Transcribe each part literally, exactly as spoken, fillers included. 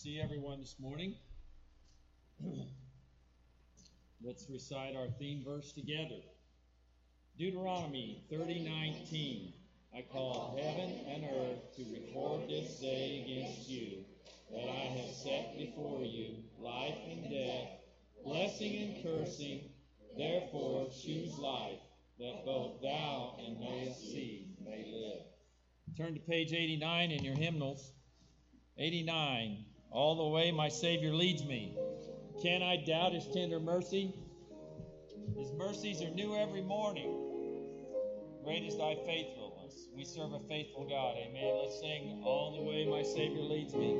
see everyone this morning. Let's recite our theme verse together. Deuteronomy thirty nineteen. I call heaven and earth to record this day against you, that I have set before you life and death, blessing and cursing. Therefore choose life, that both thou and thy seed may live. Turn to page eighty-nine in your hymnals. eighty-nine. All the way my Savior leads me. Can I doubt his tender mercy? His mercies are new every morning. Great is thy faithfulness. We serve a faithful God. Amen. Let's sing All the Way My Savior Leads Me.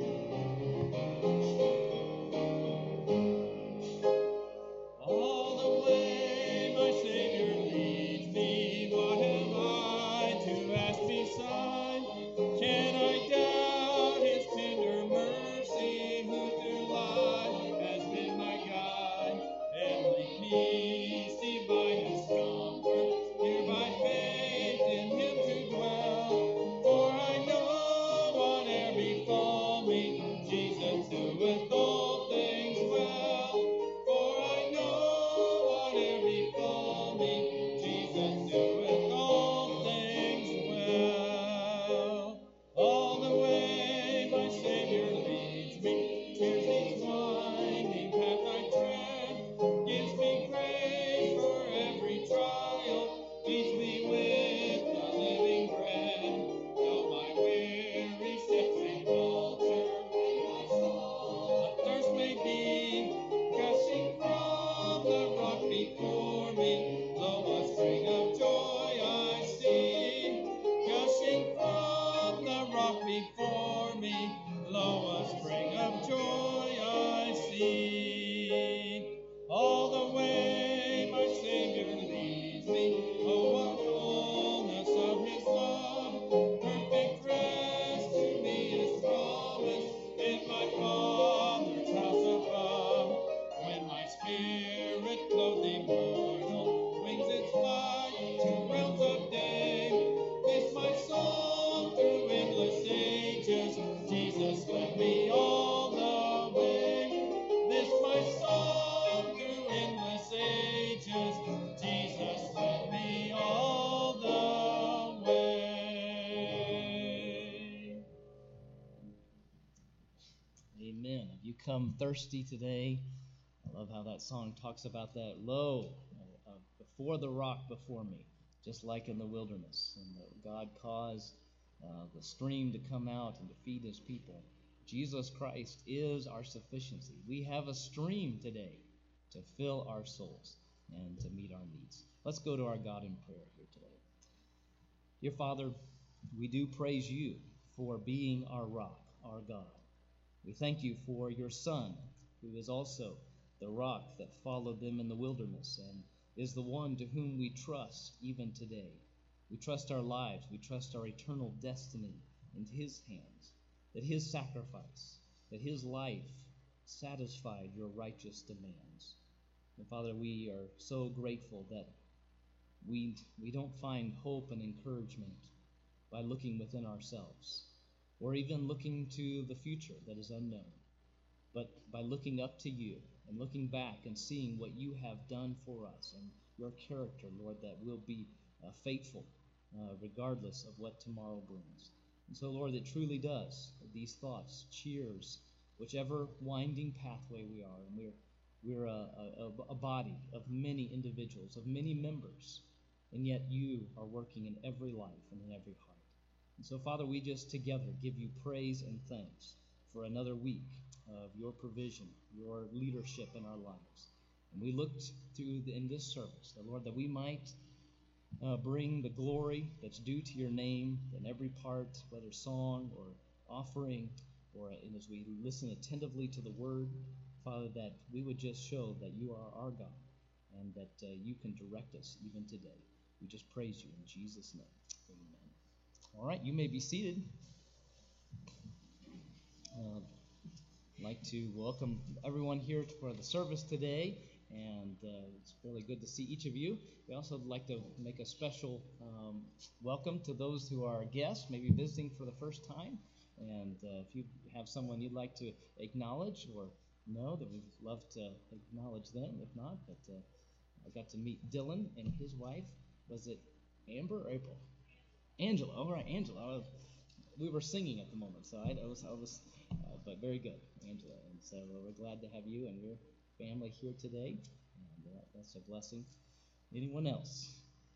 All the way my Savior leads me, what have I to ask beside? Can I doubt his tender mercy, who through life has been my guide? Heavenly peace, divine comfort, here by faith in him to dwell. For I know whate'er befall me, Jesus doeth all things well. For I know whate'er befall me, Jesus doeth all things well. All the way my Savior leads me, tears each winding path I tread, gives me grace for every trial, feeds me with the living bread. Though my weary steps may falter, my soul athirst may be, gushing from the rock before me, lo, a spring of joy I see. Gushing from the rock before me, lo, a spring of joy I see. All the way my Savior leads me, oh, what fullness of his love, perfect rest to me is promised in my Father's house above. When my spirit clothed immortal wings its flight to realms of day, this my soul through endless ages, Jesus led me all the way. This my soul through endless ages, Jesus led me all the way. Amen. Have you come thirsty today? I love how that song talks about that. Lo, uh, uh, before the rock before me, just like in the wilderness. And uh, God caused uh, the stream to come out and to feed his people. Jesus Christ is our sufficiency. We have a stream today to fill our souls and to meet our needs. Let's go to our God in prayer here today. Dear Father, we do praise you for being our rock, our God. We thank you for your Son, who is also the rock that followed them in the wilderness and is the one to whom we trust even today. We trust our lives, we trust our eternal destiny into his hands, that his sacrifice, that his life satisfied your righteous demands. And Father, we are so grateful that we, we don't find hope and encouragement by looking within ourselves, or even looking to the future that is unknown, but by looking up to you and looking back and seeing what you have done for us and your character, Lord, that will be uh, faithful uh, regardless of what tomorrow brings. And so, Lord, it truly does. These thoughts cheers whichever winding pathway we are, and we're we're a, a, a body of many individuals, of many members, and yet you are working in every life and in every heart. And so, Father, we just together give you praise and thanks for another week of your provision, your leadership in our lives. And we looked through the, in this service, that, Lord, that we might uh, bring the glory that's due to your name in every part, whether song or offering, or and as we listen attentively to the word, Father, that we would just show that you are our God and that uh, you can direct us even today. We just praise you in Jesus' name. Amen. All right, you may be seated. Uh, I'd like to welcome everyone here for the service today, and uh, it's really good to see each of you. We also would like to make a special um, welcome to those who are guests, maybe visiting for the first time. And uh, if you have someone you'd like to acknowledge or know, then we'd love to acknowledge them. If not, but uh, I got to meet Dylan and his wife. Was it Amber or April? Angela. All right, Angela. I was, we were singing at the moment, so I, I was, I was, uh, but very good, Angela. And so uh, we're glad to have you and your family here today. And uh, that's a blessing. Anyone else?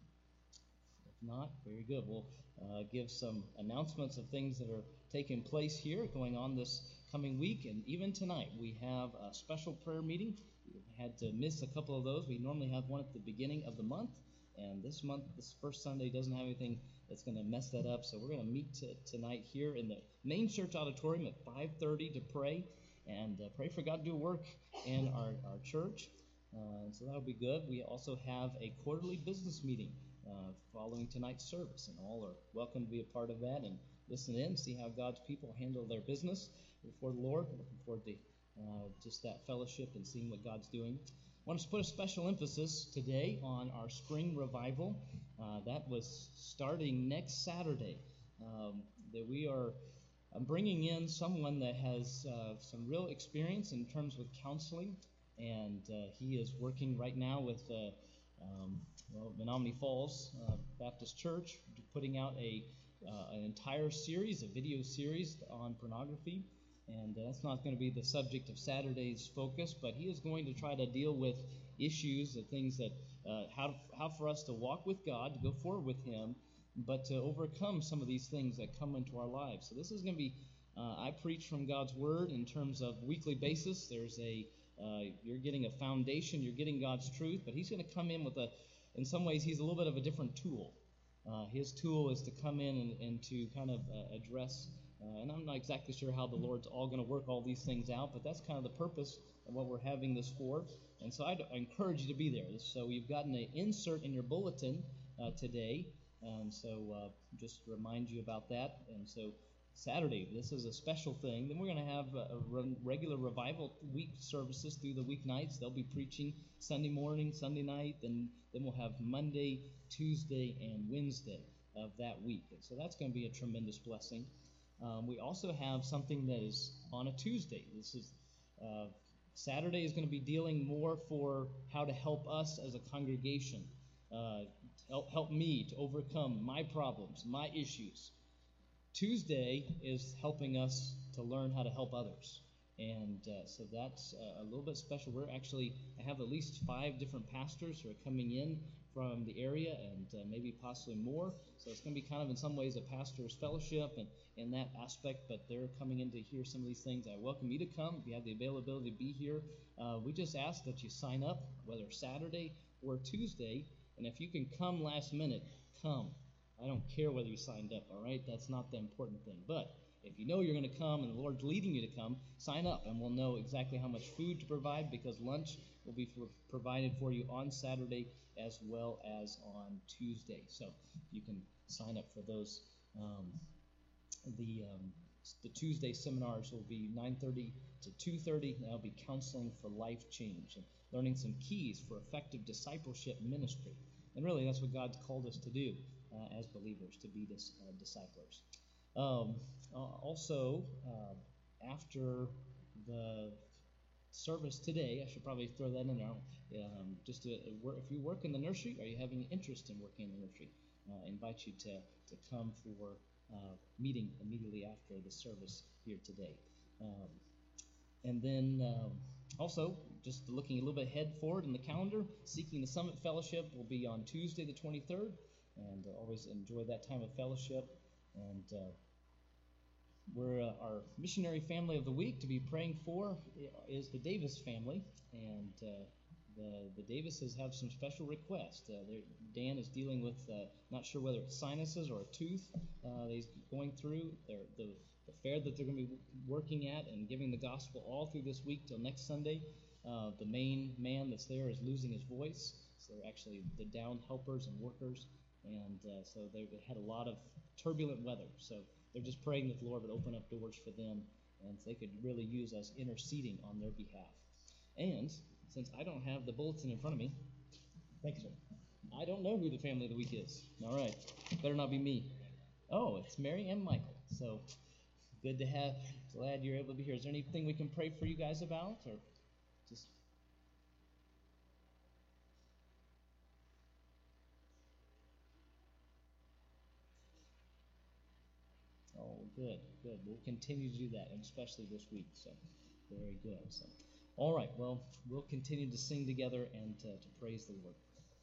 If not, very good. We'll uh, give some announcements of things that are taking place here, going on this coming week, and even tonight we have a special prayer meeting. We had to miss a couple of those. We normally have one at the beginning of the month, and this month, this first Sunday, doesn't have anything that's going to mess that up. So we're going to meet t- tonight here in the main church auditorium at five thirty to pray and uh, pray for God to do work in our, our church. Uh, so that'll be good. We also have a quarterly business meeting uh, following tonight's service, and all are welcome to be a part of that and listen in, see how God's people handle their business before the Lord. Looking forward to uh, just that fellowship and seeing what God's doing. I want to put a special emphasis today on our spring revival. Uh, that was starting next Saturday. Um, that we are I'm bringing in someone that has uh, some real experience in terms with counseling, and uh, he is working right now with uh, um, well, Menominee Falls uh, Baptist Church, putting out a uh, an entire series, a video series on pornography. And uh, that's not going to be the subject of Saturday's focus, but he is going to try to deal with issues, the things that, uh, how, how for us to walk with God, to go forward with Him, but to overcome some of these things that come into our lives. So this is going to be, uh, I preach from God's Word in terms of weekly basis. There's a, uh, you're getting a foundation, you're getting God's truth, but he's going to come in with a, in some ways, he's a little bit of a different tool. Uh, his tool is to come in and, and to kind of uh, address Uh, and I'm not exactly sure how the Lord's all going to work all these things out, but that's kind of the purpose of what we're having this for. And so I'd, I encourage you to be there. So you've gotten an insert in your bulletin uh, today, and so uh, just to remind you about that. And so Saturday, this is a special thing. Then we're going to have a, a regular revival week services through the weeknights. They'll be preaching Sunday morning, Sunday night, and then we'll have Monday, Tuesday, and Wednesday of that week. And so that's going to be a tremendous blessing. Um, we also have something that is on a Tuesday. This is uh, Saturday is going to be dealing more for how to help us as a congregation, uh, help help me to overcome my problems, my issues. Tuesday is helping us to learn how to help others, and uh, so that's uh, a little bit special. We're actually I have at least five different pastors who are coming in from the area, and uh, maybe possibly more. So it's going to be kind of in some ways a pastor's fellowship and in that aspect, but they're coming in to hear some of these things. I welcome you to come if you have the availability to be here. Uh, we just ask that you sign up, whether Saturday or Tuesday, and if you can come last minute, come. I don't care whether you signed up, all right? That's not the important thing. But if you know you're going to come and the Lord's leading you to come, sign up, and we'll know exactly how much food to provide, because lunch will be for, provided for you on Saturday as well as on Tuesday. So you can sign up for those. Um, the um, the Tuesday seminars will be nine thirty to two thirty. That'll be counseling for life change and learning some keys for effective discipleship ministry. And really, that's what God's called us to do uh, as believers, to be dis, uh, disciplers. Um, uh, also, uh, after the service today, I should probably throw that in there. Um, just to, if you work in the nursery, or you having interest in working in the nursery, uh, I invite you to, to come for uh, meeting immediately after the service here today. Um, and then um, also, just looking a little bit ahead forward in the calendar, Seeking the Summit Fellowship will be on Tuesday the twenty-third, and uh, always enjoy that time of fellowship. And uh, we're uh, our missionary family of the week to be praying for is the Davis family, and uh, the the Davises have some special requests. Uh, Dan is dealing with uh, not sure whether it's sinuses or a tooth uh, that he's going through. They're, the the fair that they're going to be working at and giving the gospel all through this week till next Sunday. Uh, the main man that's there is losing his voice, so they're actually the down helpers and workers, and uh, so they had a lot of turbulent weather. So they're just praying that the Lord would open up doors for them, and they could really use us interceding on their behalf. And since I don't have the bulletin in front of me, thank you, sir. I don't know who the family of the week is. All right, better not be me. Oh, it's Mary and Michael. So Good to have. Glad you're able to be here. Is there anything we can pray for you guys about, or just? Oh, good, good. We'll continue to do that, and especially this week. So, very good. So, all right. Well, we'll continue to sing together and to, to praise the Lord.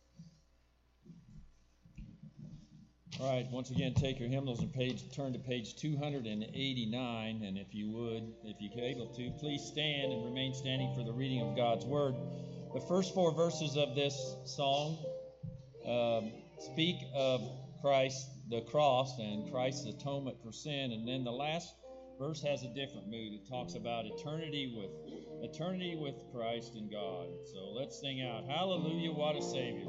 All right, once again, take your hymnals and page, turn to page two hundred eighty-nine, and if you would, if you're able to, please stand and remain standing for the reading of God's Word. The first four verses of this song um, speak of Christ, the cross, and Christ's atonement for sin, and then the last verse has a different mood. It talks about eternity with eternity with Christ and God. So let's sing out, Hallelujah, what a Savior.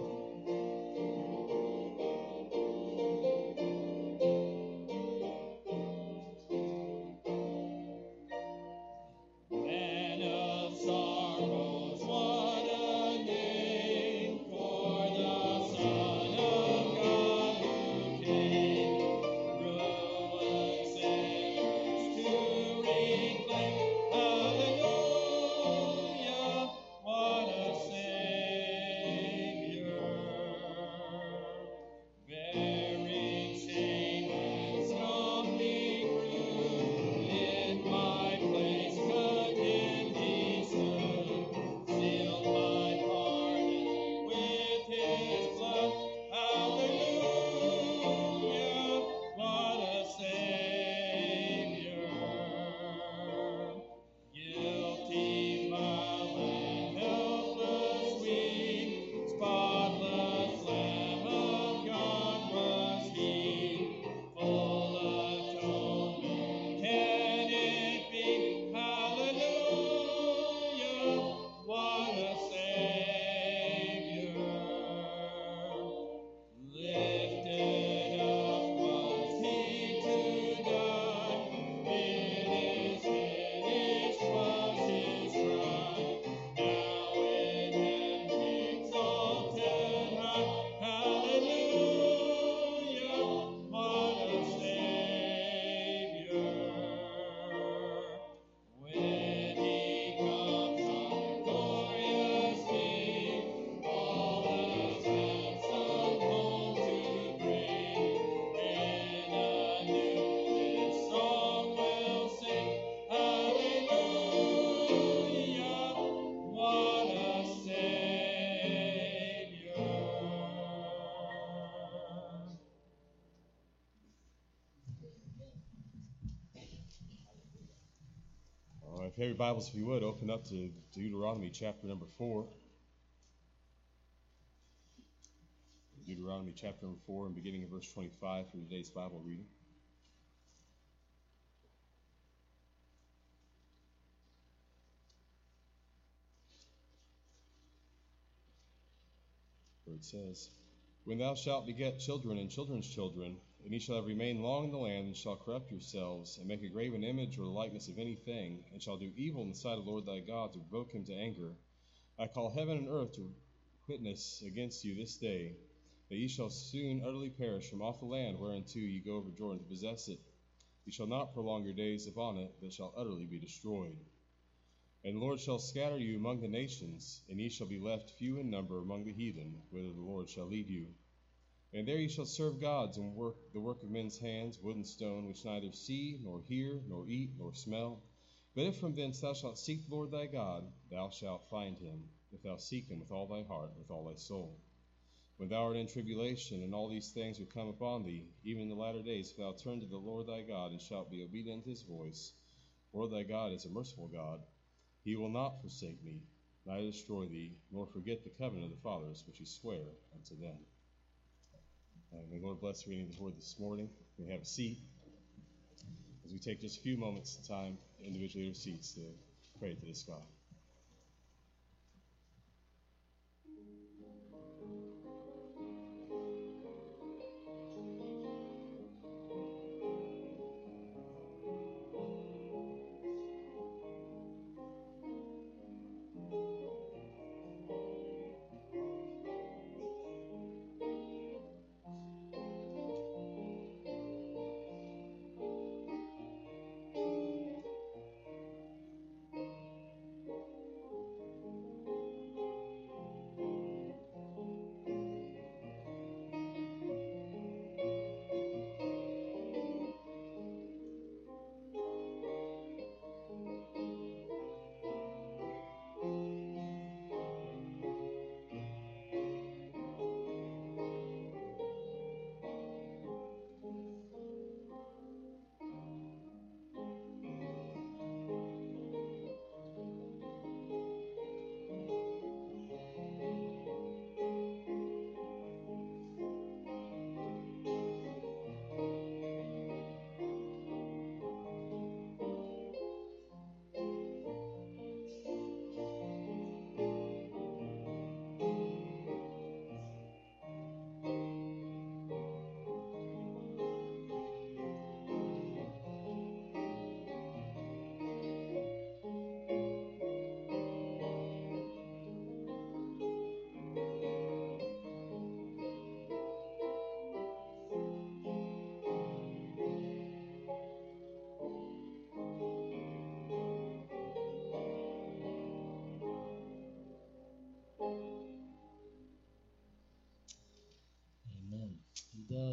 If you have your Bibles, if you would, open up to Deuteronomy chapter number four. Deuteronomy chapter number four, and beginning in verse twenty-five for today's Bible reading. Where it says, When thou shalt beget children and children's children, and ye shall have remained long in the land, and shall corrupt yourselves, and make a graven image or the likeness of anything, and shall do evil in the sight of the Lord thy God to provoke him to anger, I call heaven and earth to witness against you this day, that ye shall soon utterly perish from off the land whereunto ye go over Jordan to possess it. Ye shall not prolong your days upon it, but shall utterly be destroyed. And the Lord shall scatter you among the nations, and ye shall be left few in number among the heathen, whither the Lord shall lead you. And there ye shall serve gods, and work the work of men's hands, wood and stone, which neither see, nor hear, nor eat, nor smell. But if from thence thou shalt seek the Lord thy God, thou shalt find him, if thou seek him with all thy heart, with all thy soul. When thou art in tribulation, and all these things are come upon thee, even in the latter days, if thou turn to the Lord thy God, and shalt be obedient to his voice, the Lord thy God is a merciful God. He will not forsake thee, neither destroy thee, nor forget the covenant of the fathers, which he sware unto them. And may the Lord bless the reading of the word this morning. We have a seat as we take just a few moments of time individually to seats to pray to this God.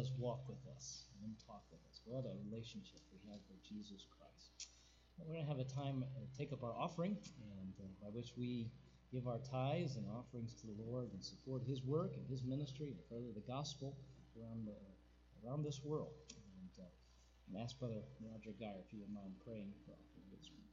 does walk with us and talk with us. What a relationship we have with Jesus Christ. We're going to have a time to take up our offering, and uh, by which we give our tithes and offerings to the Lord and support His work and His ministry and further the gospel around the, around this world. And uh, I'm asked Brother Roger Geyer if you would mind praying for offering this one.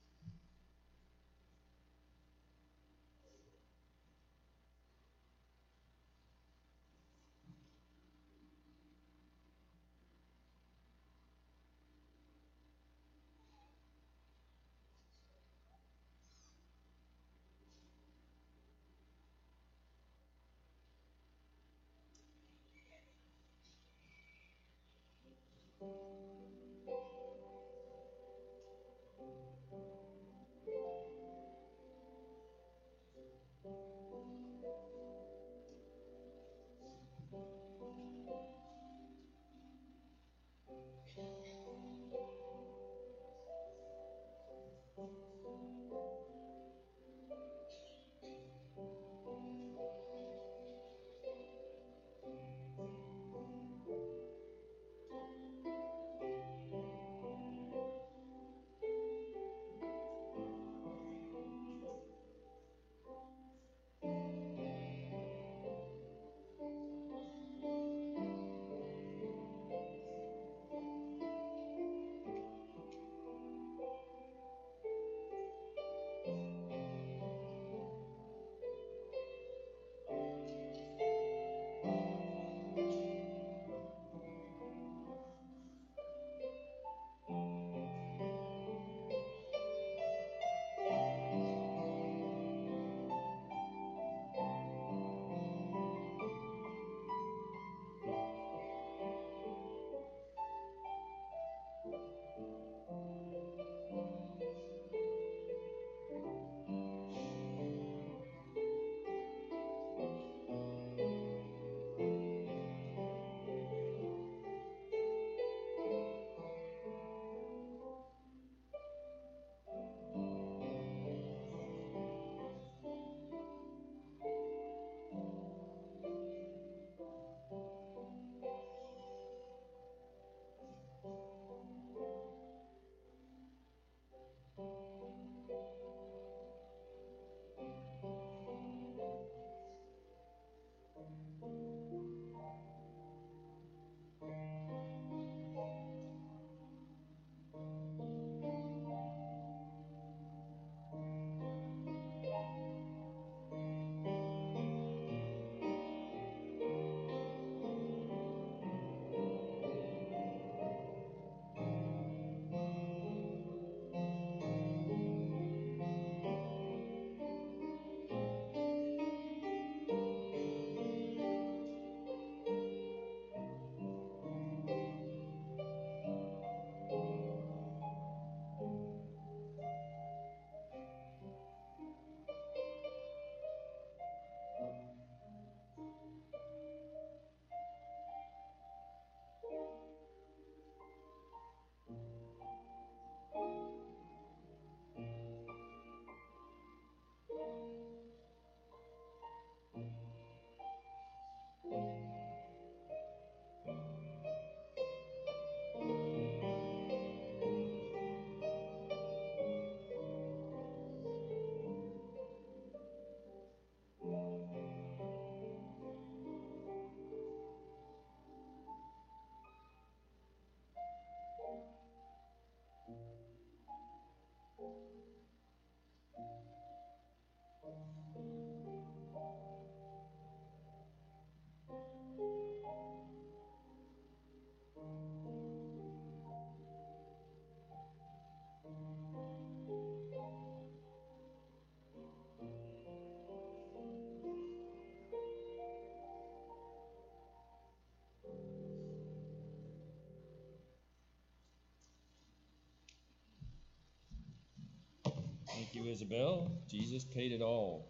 Thank you, Isabel. Jesus paid it all.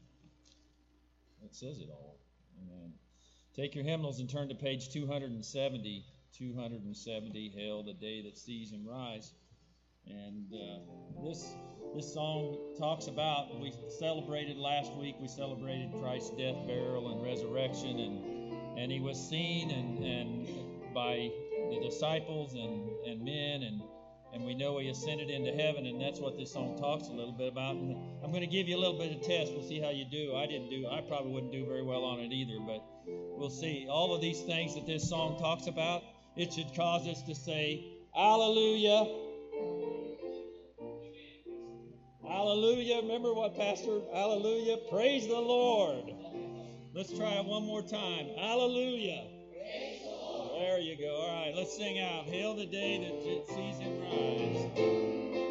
That says it all. Amen. Take your hymnals and turn to page two seventy. two seventy, Hail the Day That Sees Him Rise. And uh, this this song talks about, we celebrated last week, we celebrated Christ's death, burial, and resurrection. And and he was seen and, and by the disciples and, and men, and and we know he ascended into heaven, and that's what this song talks a little bit about. And I'm going to give you a little bit of test. We'll see how you do. I didn't do. I probably wouldn't do very well on it either, but we'll see. All of these things that this song talks about, it should cause us to say, Hallelujah. Hallelujah. Remember what Pastor, hallelujah. Praise the Lord. Let's try it one more time. Hallelujah. There you go. All right, let's sing out. Hail the day that sees him rise.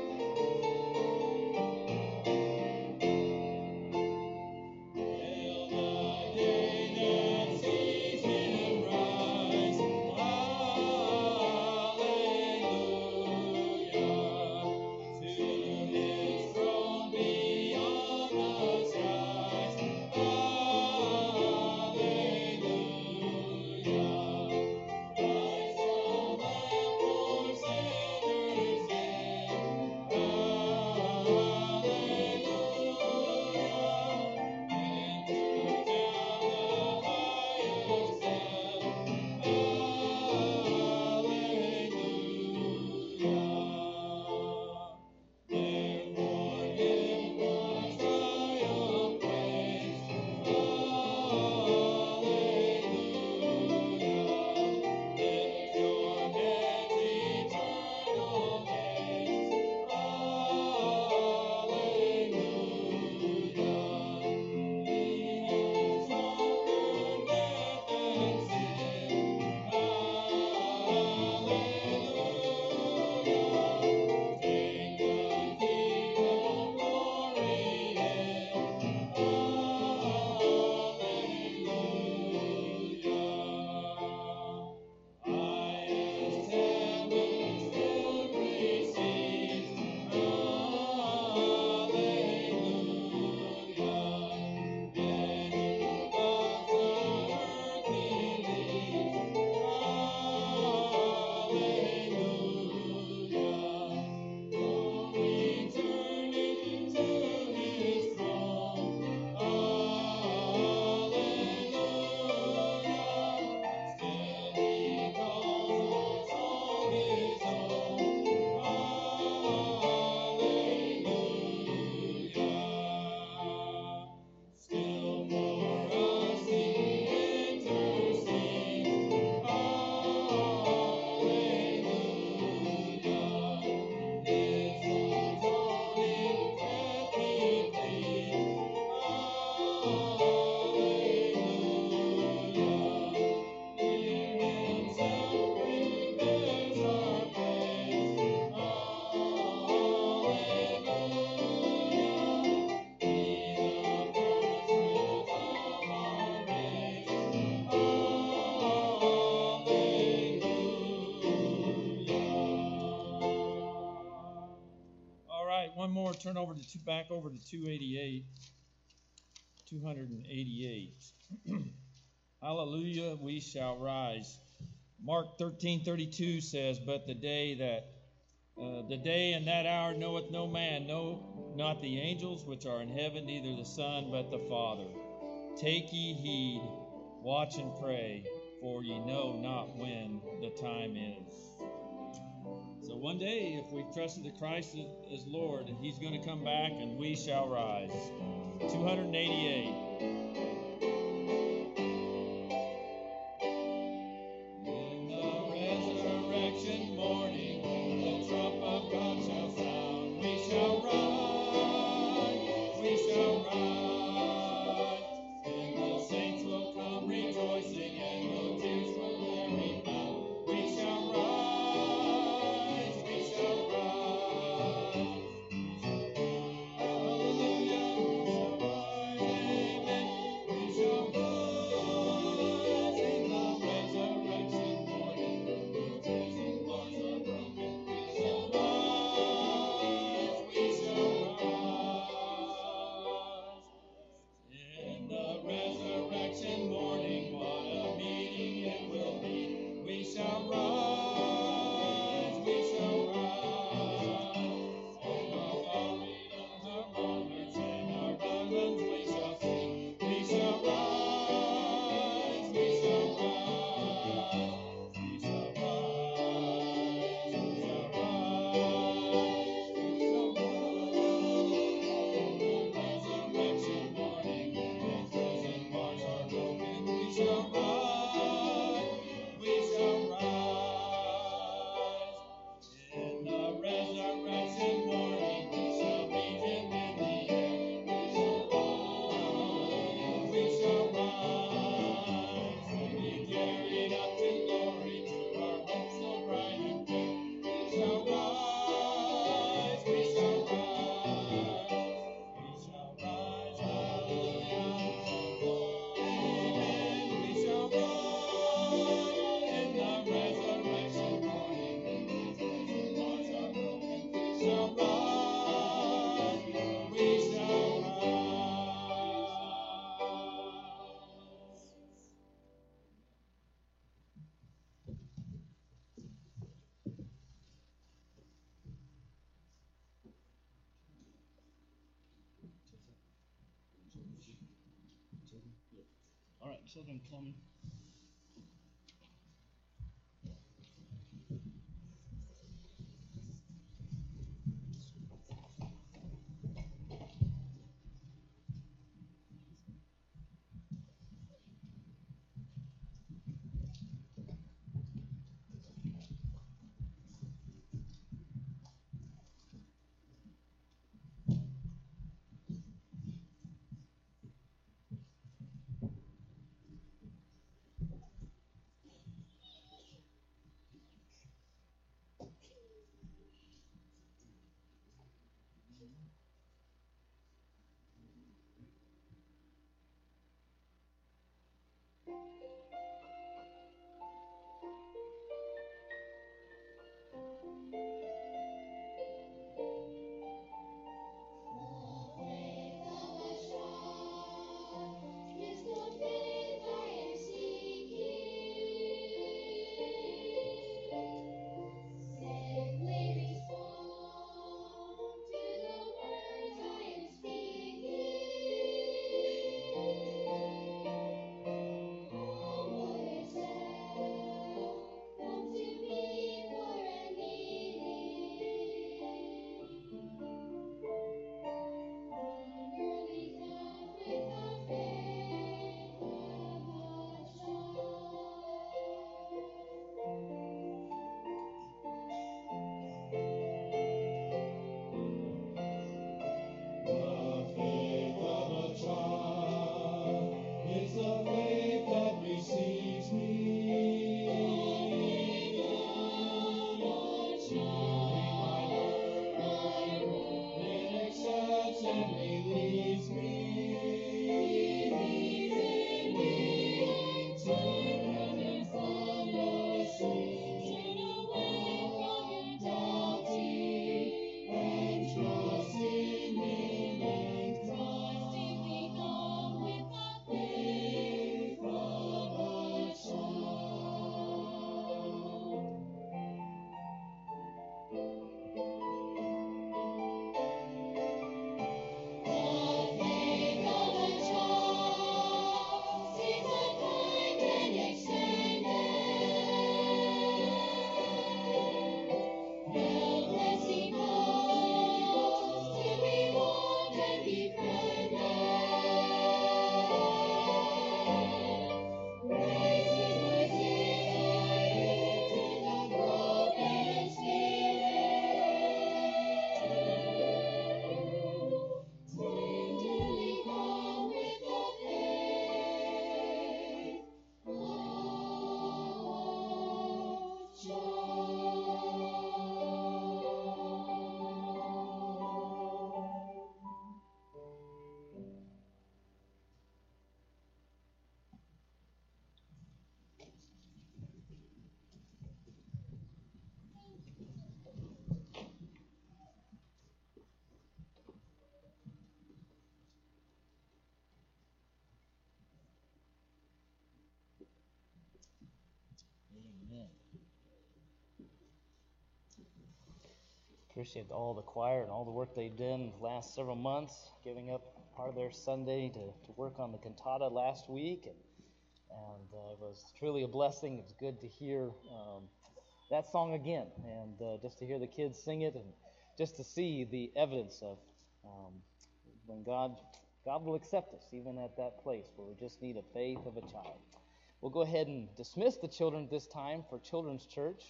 One more, turn over to two, back over to two eighty-eight, two eighty-eight. Hallelujah, we shall rise. Mark thirteen thirty-two says, but the day that, uh, the day and that hour knoweth no man, no, not the angels which are in heaven, neither the Son, but the Father. Take ye heed, watch and pray, for ye know not when the time is. So one day, if we've trusted that Christ is Lord, He's going to come back and we shall rise. two eighty-eight. In the resurrection morning, the trump of God shall sound. We shall rise, we shall rise. And the saints will come rejoicing, and no tears will there be found. We shall rise. Hallelujah, we shall rise, amen. All right, children, come. Amen. Appreciate all the choir and all the work they've done the last several months, giving up part of their Sunday to, to work on the cantata last week. And, and uh, it was truly a blessing. It was good to hear um, that song again, and uh, just to hear the kids sing it, and just to see the evidence of um, when God, God will accept us, even at that place where we just need a faith of a child. We'll go ahead and dismiss the children this time for Children's Church.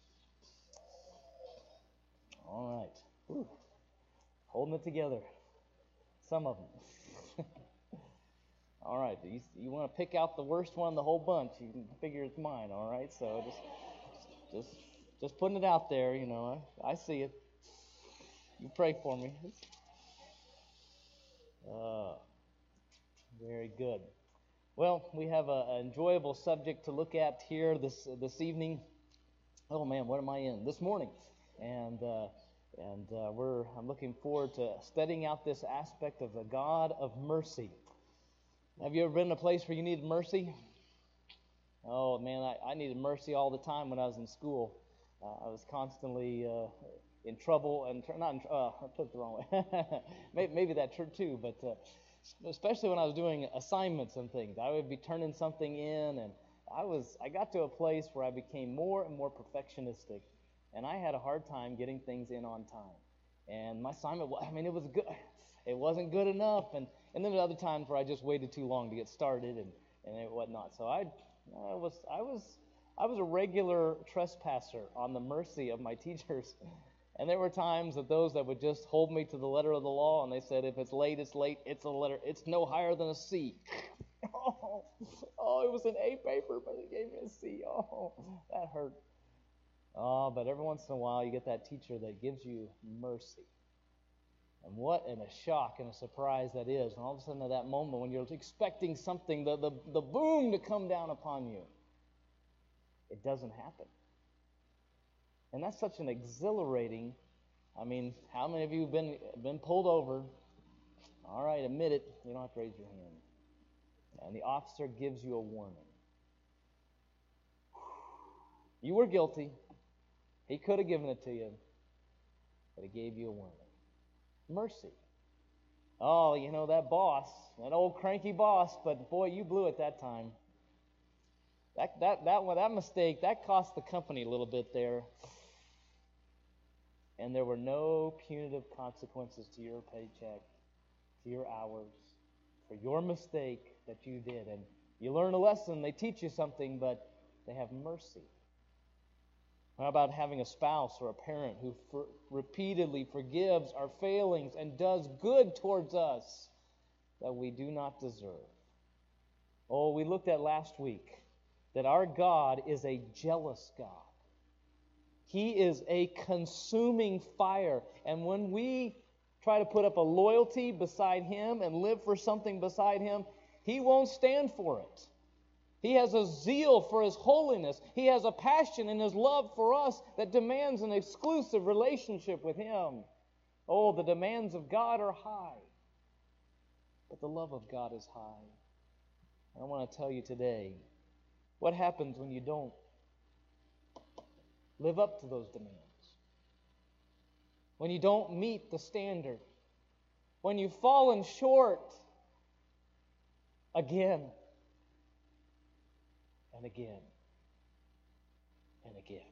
All right. Whew. Holding it together. Some of them. All right. You, you want to pick out the worst one, the whole bunch. You can figure it's mine. All right. So just, just, just putting it out there. You know, I, I see it. You pray for me. Uh, very good. Well, we have an enjoyable subject to look at here this this evening. Oh man, what am I in? This morning, and uh, and uh, we're I'm looking forward to studying out this aspect of the God of mercy. Have you ever been in a place where you needed mercy? Oh man, I, I needed mercy all the time when I was in school. Uh, I was constantly uh, in trouble, and not in, uh, I put it the wrong way. maybe, maybe that's true too, but. Uh, especially when I was doing assignments and things. I would be turning something in, and I was I got to a place where I became more and more perfectionistic, and I had a hard time getting things in on time. And my assignment, I mean, it was good. It wasn't good enough, and and then there were other times where I just waited too long to get started and and whatnot. So I, I was I was I was a regular trespasser on the mercy of my teachers. And there were times that those that would just hold me to the letter of the law, and they said, if it's late, it's late. It's a letter. It's no higher than a C. oh, oh, it was an A paper, but they gave me a C. Oh, that hurt. Oh, but every once in a while, you get that teacher that gives you mercy. And what and a shock and a surprise that is. And all of a sudden, at that moment, when you're expecting something, the, the, the boom to come down upon you, it doesn't happen. And that's such an exhilarating, I mean, how many of you have been, been pulled over? All right, admit it. You don't have to raise your hand. And the officer gives you a warning. You were guilty. He could have given it to you, but he gave you a warning. Mercy. Oh, you know, that boss, that old cranky boss, but boy, you blew it that time. That that that one, that mistake, that cost the company a little bit there. And there were no punitive consequences to your paycheck, to your hours, for your mistake that you did. And you learn a lesson, they teach you something, but they have mercy. How about having a spouse or a parent who for, repeatedly forgives our failings and does good towards us that we do not deserve? Oh, we looked at last week that our God is a jealous God. He is a consuming fire. And when we try to put up a loyalty beside Him and live for something beside Him, He won't stand for it. He has a zeal for His holiness. He has a passion in His love for us that demands an exclusive relationship with Him. Oh, the demands of God are high, but the love of God is high. I want to tell you today, what happens when you don't live up to those demands? When you don't meet the standard? When you've fallen short again and again and again?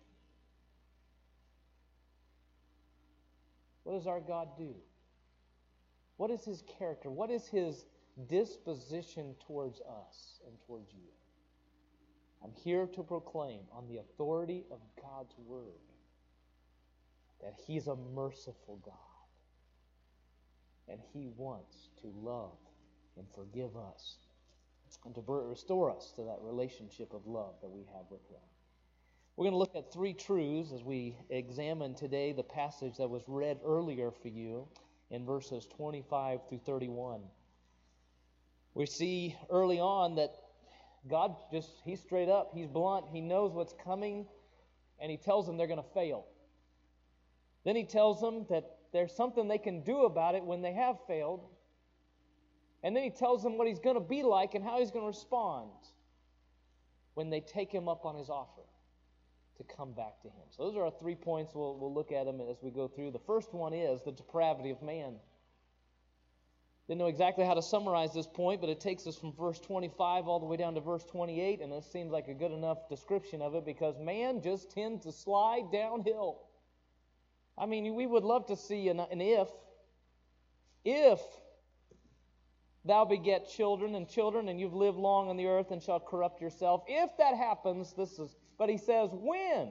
What does our God do? What is His character? What is His disposition towards us and towards you? I'm here to proclaim on the authority of God's Word that He's a merciful God. And He wants to love and forgive us and to restore us to that relationship of love that we have with Him. We're going to look at three truths as we examine today the passage that was read earlier for you in verses twenty-five through thirty-one. We see early on that God just, He's straight up, He's blunt, He knows what's coming, and He tells them they're going to fail. Then He tells them that there's something they can do about it when they have failed. And then He tells them what He's going to be like and how He's going to respond when they take Him up on His offer to come back to Him. So those are our three points. We'll, we'll look at them as we go through. The first one is the depravity of man. Didn't know exactly how to summarize this point, but it takes us from verse twenty-five all the way down to verse twenty-eight, and this seems like a good enough description of it because man just tends to slide downhill. I mean, we would love to see an, an if. If thou beget children and children, and you've lived long on the earth and shall corrupt yourself. If that happens, this is, but he says, when?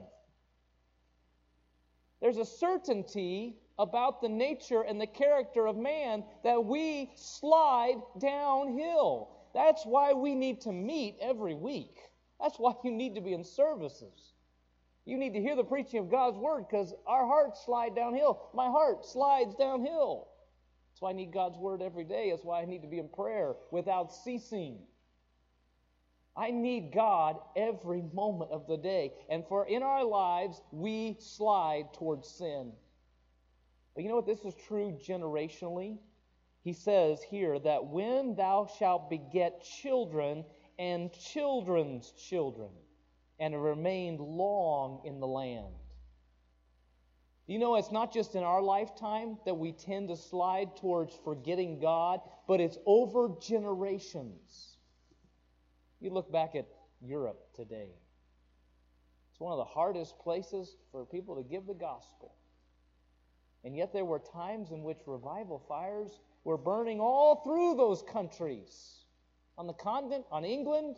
There's a certainty about the nature and the character of man that we slide downhill. That's why we need to meet every week. That's why you need to be in services. You need to hear the preaching of God's Word because our hearts slide downhill. My heart slides downhill. That's why I need God's Word every day. That's why I need to be in prayer without ceasing. I need God every moment of the day. And for in our lives, we slide towards sin. But you know what? This is true generationally. He says here that when thou shalt beget children and children's children, and remain long in the land. You know, it's not just in our lifetime that we tend to slide towards forgetting God, but it's over generations. You look back at Europe today. It's one of the hardest places for people to give the gospel. And yet there were times in which revival fires were burning all through those countries. On the continent, on England.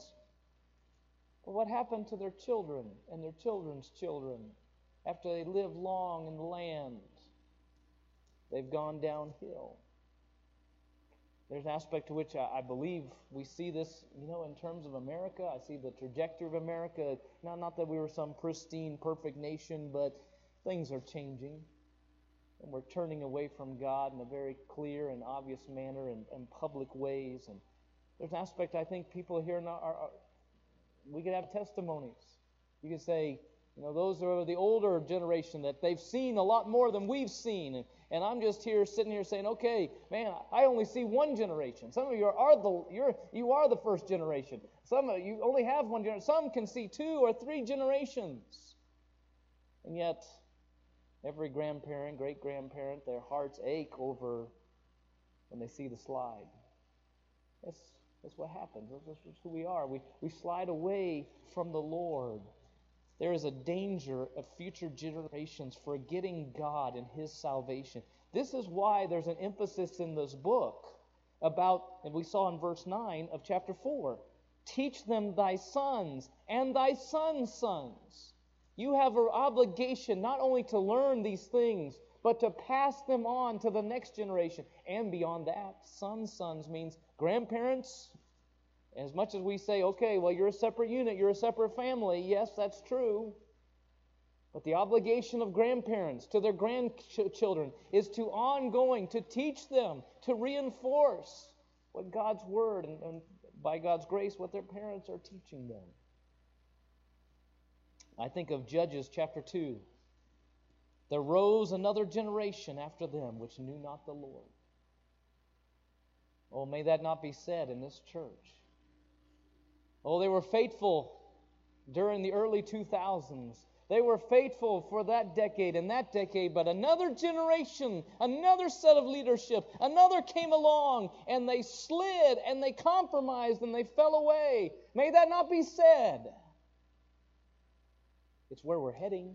But what happened to their children and their children's children after they lived long in the land? They've gone downhill. There's an aspect to which I, I believe we see this, you know, in terms of America. I see the trajectory of America. Not, not that we were some pristine, perfect nation, but things are changing. And we're turning away from God in a very clear and obvious manner and, and public ways. And there's an aspect I think people here are, are, are we could have testimonies. You could say, you know, those are the older generation that they've seen a lot more than we've seen. And, and I'm just here sitting here saying, okay, man, I only see one generation. Some of you are, are the you're you are the first generation. Some of you only have one generation. Some can see two or three generations. And yet, every grandparent, great-grandparent, their hearts ache over when they see the slide. That's, that's what happens. That's, that's who we are. We, we slide away from the Lord. There is a danger of future generations forgetting God and His salvation. This is why there's an emphasis in this book about, and we saw in verse nine of chapter four, teach them thy sons and thy sons' sons. You have an obligation not only to learn these things, but to pass them on to the next generation. And beyond that, sons' sons means grandparents. As much as we say, okay, well, you're a separate unit, you're a separate family. Yes, that's true. But the obligation of grandparents to their grandchildren is to ongoing, to teach them, to reinforce what God's Word and, and by God's grace, what their parents are teaching them. I think of Judges chapter two. There rose another generation after them which knew not the Lord. Oh, may that not be said in this church. Oh, they were faithful during the early two thousands. They were faithful for that decade and that decade, but another generation, another set of leadership, another came along and they slid and they compromised and they fell away. May that not be said. It's where we're heading.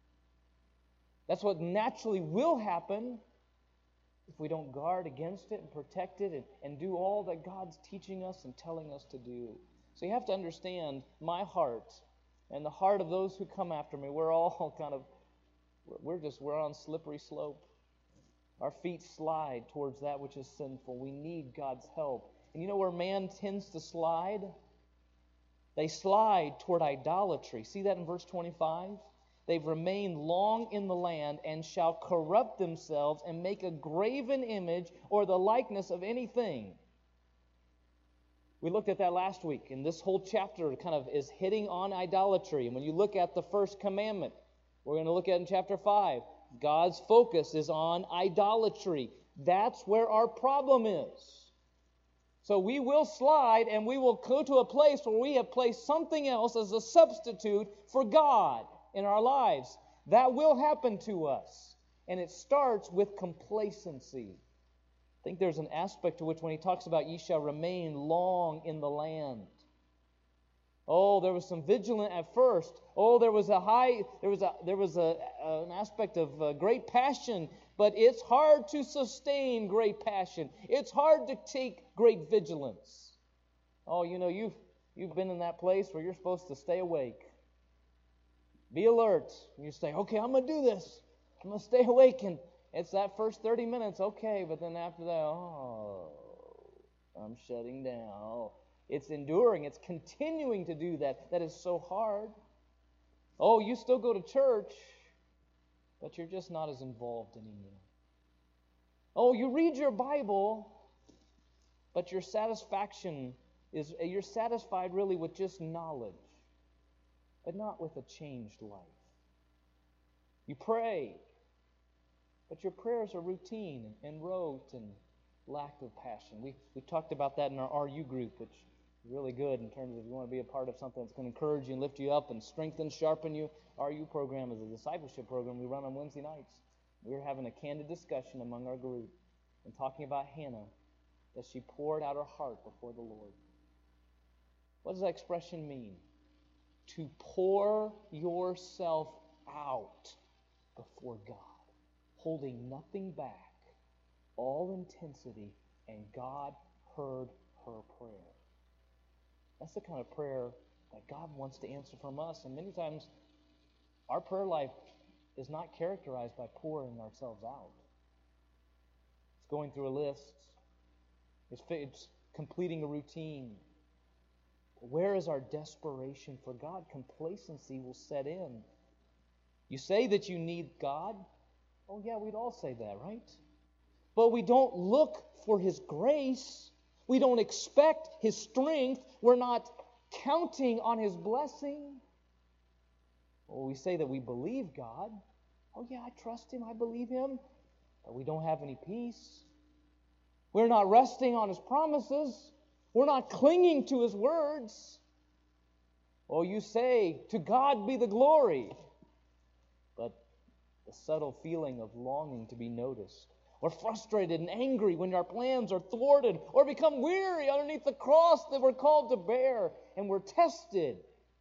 That's what naturally will happen if we don't guard against it and protect it and, and do all that God's teaching us and telling us to do. So you have to understand my heart and the heart of those who come after me. We're all kind of, we're just, we're on slippery slope. Our feet slide towards that which is sinful. We need God's help. And you know where man tends to slide? They slide toward idolatry. See that in verse twenty-five? They've remained long in the land and shall corrupt themselves and make a graven image or the likeness of anything. We looked at that last week, and this whole chapter kind of is hitting on idolatry. And when you look at the first commandment, we're going to look at in chapter five, God's focus is on idolatry. That's where our problem is. So we will slide and we will go to a place where we have placed something else as a substitute for God in our lives. That will happen to us. And it starts with complacency. I think there's an aspect to which when he talks about ye shall remain long in the land. Oh, there was some vigilant at first. Oh, there was a high, there was a there was a, an aspect of uh, great passion, but it's hard to sustain great passion. It's hard to take great vigilance. Oh, you know, you've you've been in that place where you're supposed to stay awake. Be alert. And you say, okay, I'm going to do this. I'm going to stay awake. And it's that first thirty minutes, okay, but then after that, oh, I'm shutting down. Oh, it's enduring. It's continuing to do that. That is so hard. Oh, you still go to church, but you're just not as involved anymore. Oh, you read your Bible, but your satisfaction is, you're satisfied really with just knowledge, but not with a changed life. You pray, but your prayers are routine and rote and lack of passion. We we talked about that in our R U group, which really good in terms of if you want to be a part of something that's going to encourage you and lift you up and strengthen, sharpen you. Our U program is a discipleship program we run on Wednesday nights. We were having a candid discussion among our group and talking about Hannah, that she poured out her heart before the Lord. What does that expression mean? To pour yourself out before God, holding nothing back, all intensity, and God heard her prayer. That's the kind of prayer that God wants to answer from us. And many times, our prayer life is not characterized by pouring ourselves out. It's going through a list. It's, it's completing a routine. But where is our desperation for God? Complacency will set in. You say that you need God. Oh yeah, we'd all say that, right? But we don't look for His grace. We don't expect His strength. We're not counting on His blessing. Well, we say that we believe God. Oh yeah, I trust Him, I believe Him. But we don't have any peace. We're not resting on His promises. We're not clinging to His words. Oh, you say, to God be the glory. But the subtle feeling of longing to be noticed, or frustrated and angry when our plans are thwarted, or become weary underneath the cross that we're called to bear, and we're tested.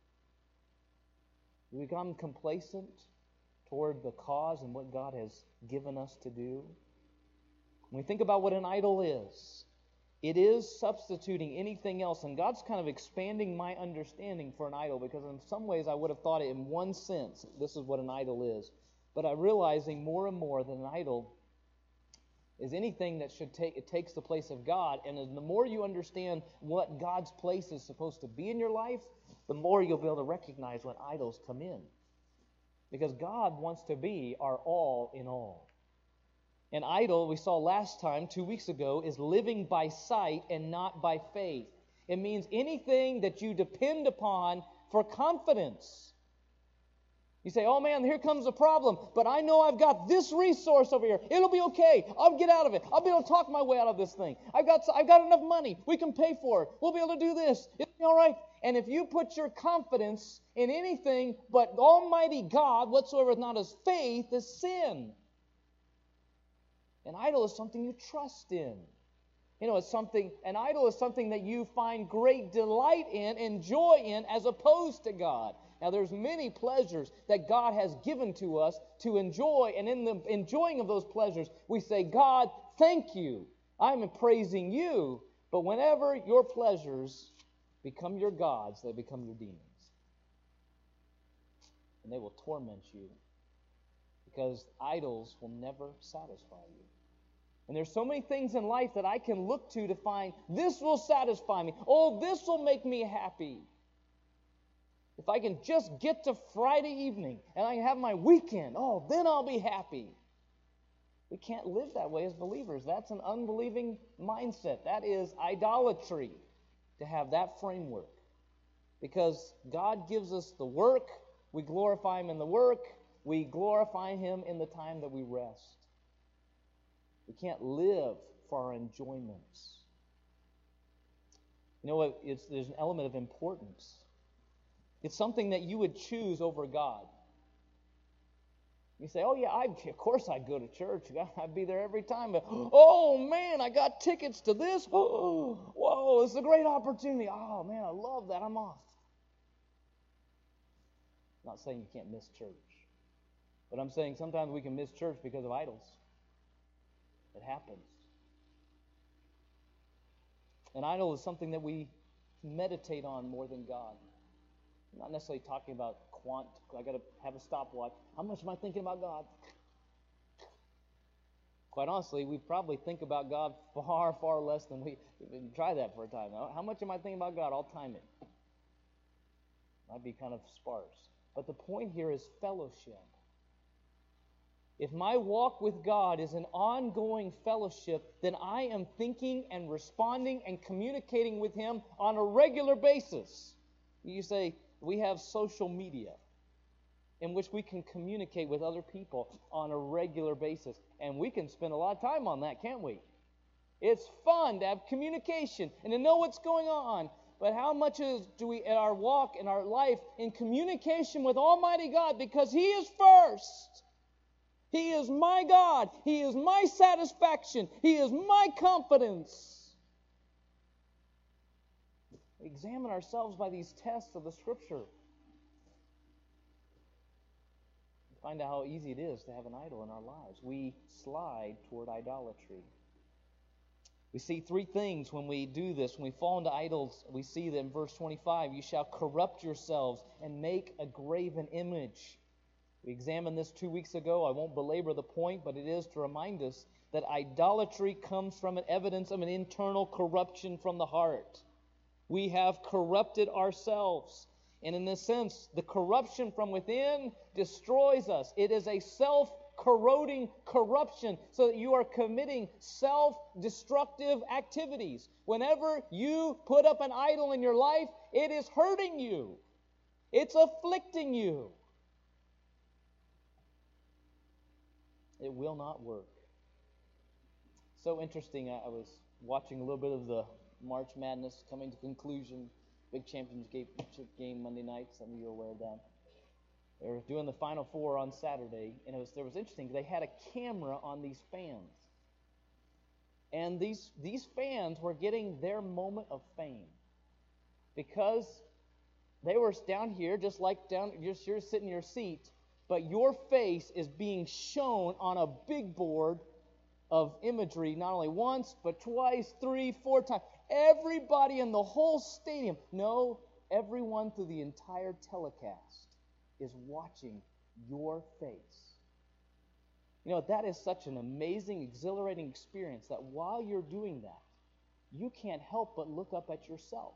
We become complacent toward the cause and what God has given us to do. When we think about what an idol is, it is substituting anything else, and God's kind of expanding my understanding for an idol, because in some ways I would have thought it in one sense, this is what an idol is. But I'm realizing more and more that an idol is anything that should take it takes the place of God. And the more you understand what God's place is supposed to be in your life, the more you'll be able to recognize when idols come in. Because God wants to be our all in all. An idol, we saw last time, two weeks ago, is living by sight and not by faith. It means anything that you depend upon for confidence. You say, oh man, here comes a problem, but I know I've got this resource over here. It'll be okay. I'll get out of it. I'll be able to talk my way out of this thing. I've got, I've got enough money. We can pay for it. We'll be able to do this. It'll be all right. And if you put your confidence in anything but Almighty God, whatsoever is not as faith, is sin. An idol is something you trust in. You know, it's something, an idol is something that you find great delight in and joy in as opposed to God. Now, there's many pleasures that God has given to us to enjoy, and in the enjoying of those pleasures, we say, God, thank you. I'm praising you. But whenever your pleasures become your gods, they become your demons. And they will torment you, because idols will never satisfy you. And there's so many things in life that I can look to to find, this will satisfy me. Oh, this will make me happy. If I can just get to Friday evening and I can have my weekend, oh, then I'll be happy. We can't live that way as believers. That's an unbelieving mindset. That is idolatry to have that framework. Because God gives us the work, we glorify Him in the work, we glorify Him in the time that we rest. We can't live for our enjoyments. You know what? It's, there's an element of importance. It's something that you would choose over God. You say, oh yeah, I, of course I'd go to church. I'd be there every time. But, oh man, I got tickets to this. Oh, whoa, it's a great opportunity. Oh man, I love that. I'm off. I'm not saying you can't miss church. But I'm saying sometimes we can miss church because of idols. It happens. An idol is something that we meditate on more than God. I'm not necessarily talking about quant. I got to have a stopwatch. How much am I thinking about God? Quite honestly, we probably think about God far, far less than we, we try that for a time. How much am I thinking about God? I'll time it. Might be kind of sparse. But the point here is fellowship. If my walk with God is an ongoing fellowship, then I am thinking and responding and communicating with Him on a regular basis. You say, we have social media in which we can communicate with other people on a regular basis. And we can spend a lot of time on that, can't we? It's fun to have communication and to know what's going on. but how much is, do we, in our walk, in our life, in communication with Almighty God, because He is first. He is my God. He is my satisfaction. He is my confidence. We examine ourselves by these tests of the Scripture. We find out how easy it is to have an idol in our lives. We slide toward idolatry. We see three things when we do this. When we fall into idols, we see that in verse twenty-five, you shall corrupt yourselves and make a graven image. We examined this two weeks ago. I won't belabor the point, but it is to remind us that idolatry comes from an evidence of an internal corruption from the heart. We have corrupted ourselves. And in this sense, the corruption from within destroys us. It is a self-corroding corruption, so that you are committing self-destructive activities. Whenever you put up an idol in your life, it is hurting you. It's afflicting you. It will not work. So interesting, I was watching a little bit of the March Madness coming to conclusion. Big championship game Monday night. Some of you are aware of that. They were doing the Final Four on Saturday, and it was there was interesting. They had a camera on these fans. And these, these fans were getting their moment of fame. Because they were down here, just like down, you're, you're sitting in your seat, but your face is being shown on a big board of imagery, not only once, but twice, three, four times. Everybody in the whole stadium, no, everyone through the entire telecast is watching your face. You know, that is such an amazing, exhilarating experience that while you're doing that, you can't help but look up at yourself.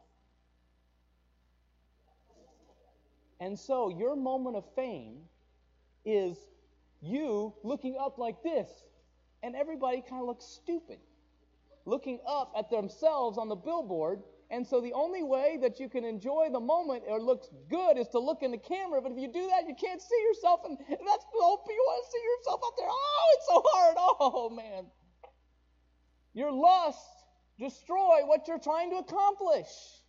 And so your moment of fame is you looking up like this, and everybody kind of looks stupid, looking up at themselves on the billboard. And so the only way that you can enjoy the moment or looks good is to look in the camera. But if you do that, you can't see yourself, and that's the whole you want to see yourself out there. Oh, it's so hard. Oh, man. Your lust destroy what you're trying to accomplish.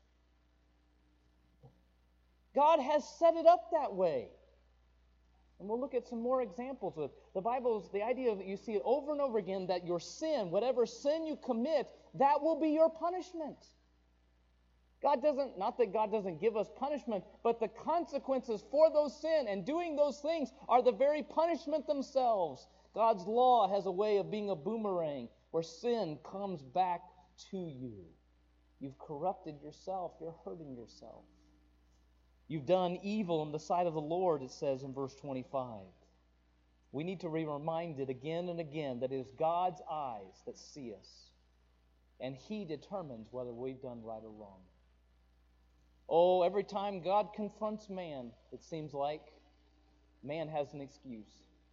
God has set it up that way. And we'll look at some more examples of it. The Bible's the idea that you see it over and over again, that your sin, whatever sin you commit, that will be your punishment. God doesn't, not that God doesn't give us punishment, but the consequences for those sin and doing those things are the very punishment themselves. God's law has a way of being a boomerang where sin comes back to you. You've corrupted yourself. You're hurting yourself. You've done evil in the sight of the Lord, it says in verse twenty-five. We need to be reminded again and again that it is God's eyes that see us, and He determines whether we've done right or wrong. Oh, every time God confronts man, it seems like man has an excuse.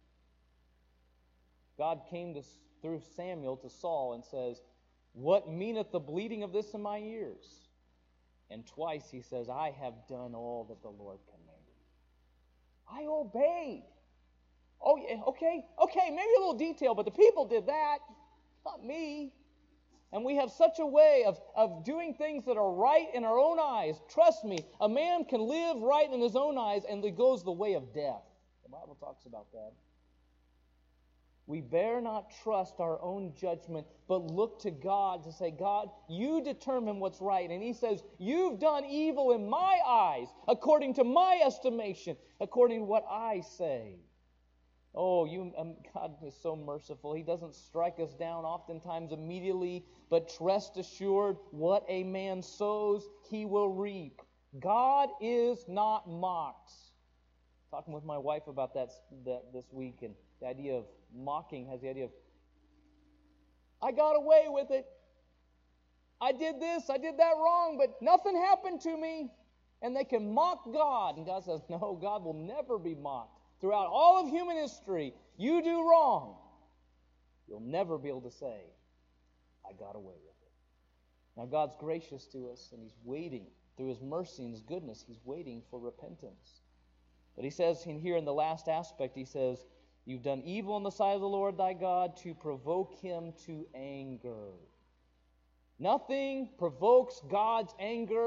God came to, through Samuel to Saul and says, "What meaneth the bleating of this in my ears?" And twice he says, "I have done all that the Lord commanded." I obeyed. Oh, yeah, okay, okay, maybe a little detail, but the people did that, not me. And we have such a way of, of doing things that are right in our own eyes. Trust me, a man can live right in his own eyes, and it goes the way of death. The Bible talks about that. We dare not trust our own judgment, but look to God to say, "God, you determine what's right." And He says, "You've done evil in my eyes, according to my estimation, according to what I say." Oh, you, um, God is so merciful. He doesn't strike us down oftentimes immediately, but rest assured, what a man sows, he will reap. God is not mocked. Talking with my wife about that, that this week, and the idea of mocking has the idea of, I got away with it. I did this, I did that wrong, but nothing happened to me. And they can mock God. And God says, no, God will never be mocked. Throughout all of human history, you do wrong, you'll never be able to say, I got away with it. Now, God's gracious to us, and He's waiting. Through His mercy and His goodness, He's waiting for repentance. But He says in here in the last aspect, He says, you've done evil in the sight of the Lord thy God to provoke Him to anger. Nothing provokes God's anger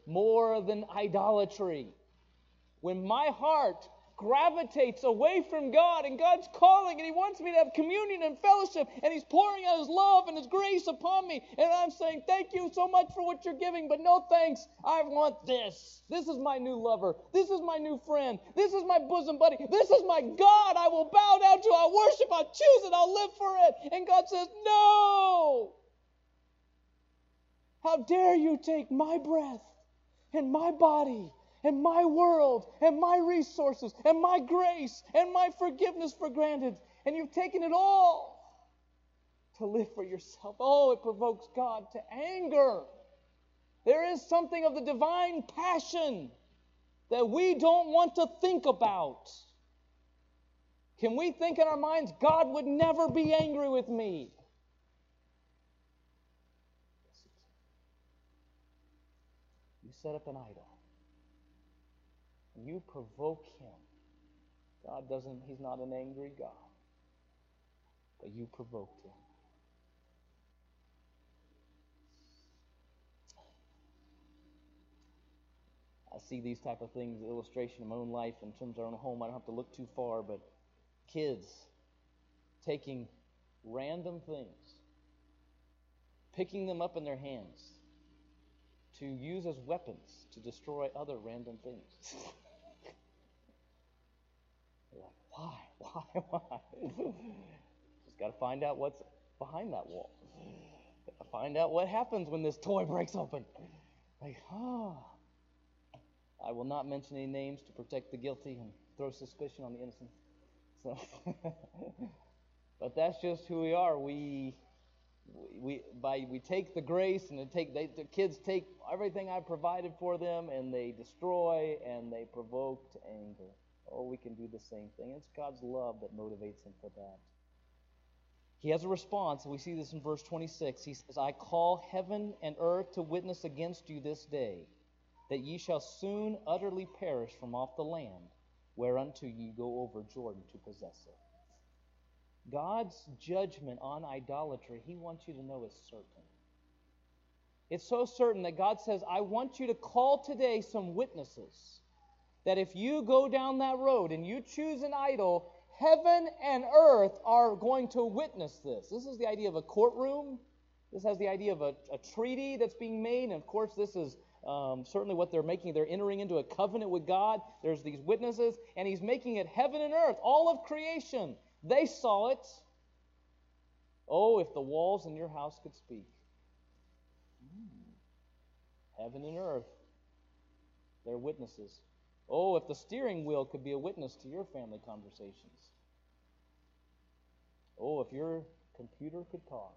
more than idolatry. When my heart gravitates away from God, and God's calling, and He wants me to have communion and fellowship, and He's pouring out His love and His grace upon me, and I'm saying, thank you so much for what you're giving, but no thanks, I want this. This is my new lover. This is my new friend. This is my bosom buddy. This is my God I will bow down to. I'll worship. I'll choose it. I'll live for it. And God says, no! How dare you take my breath and my body and my world, and my resources, and my grace, and my forgiveness for granted. And you've taken it all to live for yourself. Oh, it provokes God to anger. There is something of the divine passion that we don't want to think about. Can we think in our minds, God would never be angry with me? You set up an idol. You provoke Him. God doesn't, He's not an angry God. But you provoked Him. I see these type of things, illustration in my own life in terms of our own home. I don't have to look too far, but kids taking random things, picking them up in their hands to use as weapons to destroy other random things. You're like, why, why, why? Just got to find out what's behind that wall. Got to find out what happens when this toy breaks open. Like, oh. I will not mention any names to protect the guilty and throw suspicion on the innocent. So, but that's just who we are. We, we, by we take the grace and they take they, the kids take everything I provided for them and they destroy and they provoke to anger. Oh, we can do the same thing. It's God's love that motivates Him for that. He has a response, and we see this in verse twenty-six. He says, I call heaven and earth to witness against you this day, that ye shall soon utterly perish from off the land, whereunto ye go over Jordan to possess it. God's judgment on idolatry, He wants you to know, is certain. It's so certain that God says, I want you to call today some witnesses, that if you go down that road and you choose an idol, heaven and earth are going to witness this. This is the idea of a courtroom. This has the idea of a, a treaty that's being made, and of course this is Um, certainly what they're making, they're entering into a covenant with God. There's these witnesses, and He's making it heaven and earth, all of creation. They saw it. Oh, if the walls in your house could speak. Heaven and earth, they're witnesses. Oh, if the steering wheel could be a witness to your family conversations. Oh, if your computer could talk.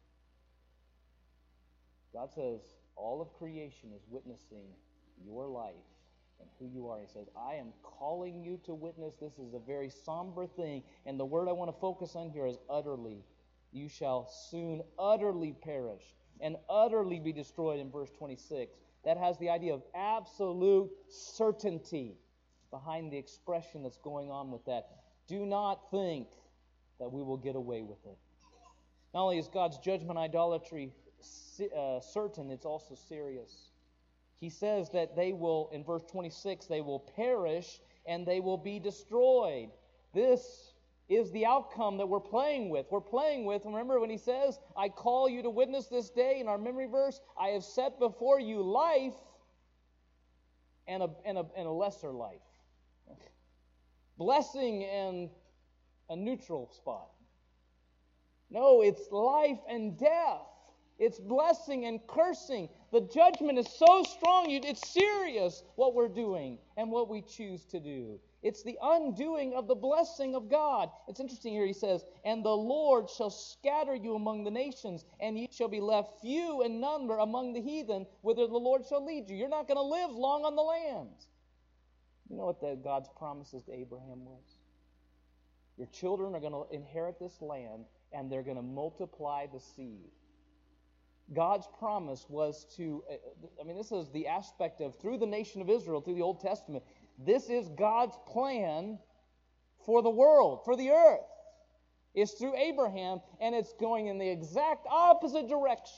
God says, all of creation is witnessing your life and who you are. He says, I am calling you to witness. This is a very somber thing. And the word I want to focus on here is utterly. You shall soon utterly perish and utterly be destroyed in verse twenty-six. That has the idea of absolute certainty behind the expression that's going on with that. Do not think that we will get away with it. Not only is God's judgment on idolatry Uh, certain, it's also serious. He says that they will, in verse twenty-six, they will perish and they will be destroyed. This is the outcome that we're playing with. We're playing with, remember when He says, I call you to witness this day, in our memory verse, I have set before you life and a, and a, and a lesser life. Blessing and a neutral spot. No, it's life and death. It's blessing and cursing. The judgment is so strong. It's serious what we're doing and what we choose to do. It's the undoing of the blessing of God. It's interesting here. He says, and the Lord shall scatter you among the nations, and ye shall be left few in number among the heathen, whither the Lord shall lead you. You're not going to live long on the land. You know what the, God's promises to Abraham was? Your children are going to inherit this land, and they're going to multiply the seed. God's promise was to, I mean, this is the aspect of, through the nation of Israel, through the Old Testament, this is God's plan for the world, for the earth. It's through Abraham, and it's going in the exact opposite direction.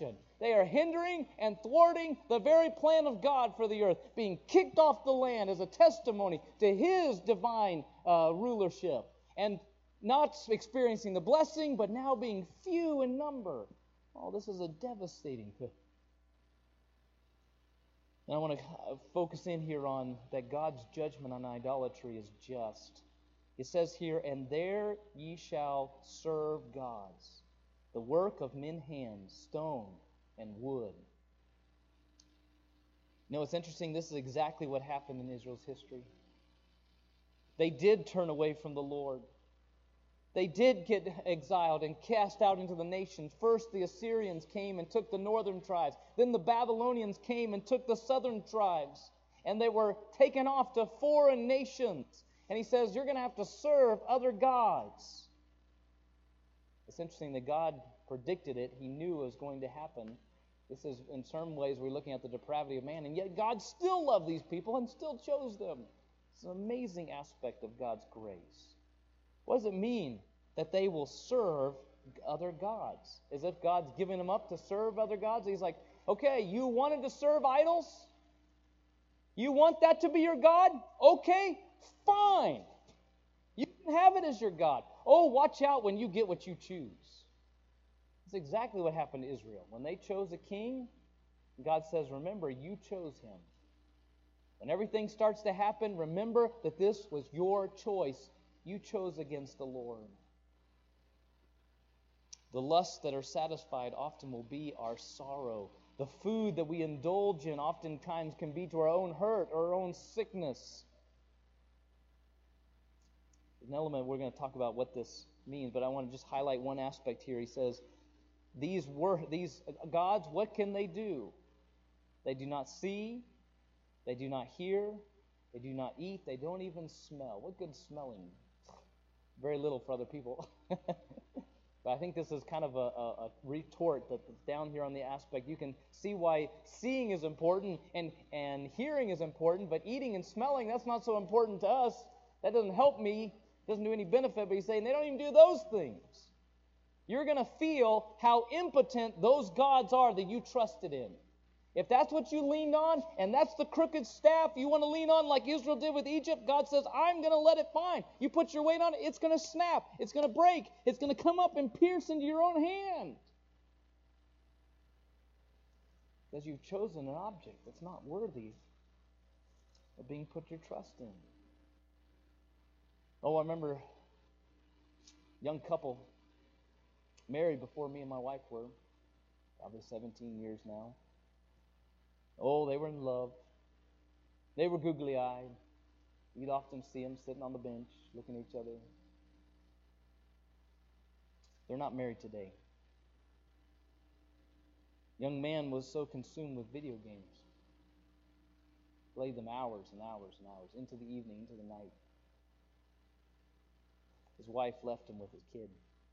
They are hindering and thwarting the very plan of God for the earth, being kicked off the land as a testimony to His divine uh, rulership, and not experiencing the blessing, but now being few in number. Oh, this is a devastating thing. And I want to focus in here on that God's judgment on idolatry is just. It says here, "And there ye shall serve gods, the work of men's hands, stone and wood." You know, it's interesting, this is exactly what happened in Israel's history. They did turn away from the Lord. They did get exiled and cast out into the nations. First, the Assyrians came and took the northern tribes. Then the Babylonians came and took the southern tribes. And they were taken off to foreign nations. And He says, you're going to have to serve other gods. It's interesting that God predicted it. He knew it was going to happen. This is, in some ways, we're looking at the depravity of man. And yet God still loved these people and still chose them. It's an amazing aspect of God's grace. What does it mean that they will serve other gods? As if God's giving them up to serve other gods? He's like, okay, you wanted to serve idols? You want that to be your God? Okay, fine. You can have it as your God. Oh, watch out when you get what you choose. That's exactly what happened to Israel. When they chose a king, God says, remember, you chose him. When everything starts to happen, remember that this was your choice. You chose against the Lord. The lusts that are satisfied often will be our sorrow. The food that we indulge in oftentimes can be to our own hurt or our own sickness. There's an element we're going to talk about what this means, but I want to just highlight one aspect here. He says, these were these gods, what can they do? They do not see, they do not hear, they do not eat, they don't even smell. What good smelling? Very little for other people. But I think this is kind of a, a, a retort that's down here on the aspect. You can see why seeing is important and, and hearing is important, but eating and smelling, that's not so important to us. That doesn't help me, doesn't do any benefit, but he's saying they don't even do those things. You're going to feel how impotent those gods are that you trusted in. If that's what you leaned on, and that's the crooked staff you want to lean on like Israel did with Egypt, God says, I'm going to let it find. You put your weight on it, it's going to snap. It's going to break. It's going to come up and pierce into your own hand. Because you've chosen an object that's not worthy of being put your trust in. Oh, I remember a young couple married before me and my wife were, probably seventeen years now. Oh, they were in love. They were googly-eyed. You'd often see them sitting on the bench, looking at each other. They're not married today. Young man was so consumed with video games. Played them hours and hours and hours, into the evening, into the night. His wife left him with his kid.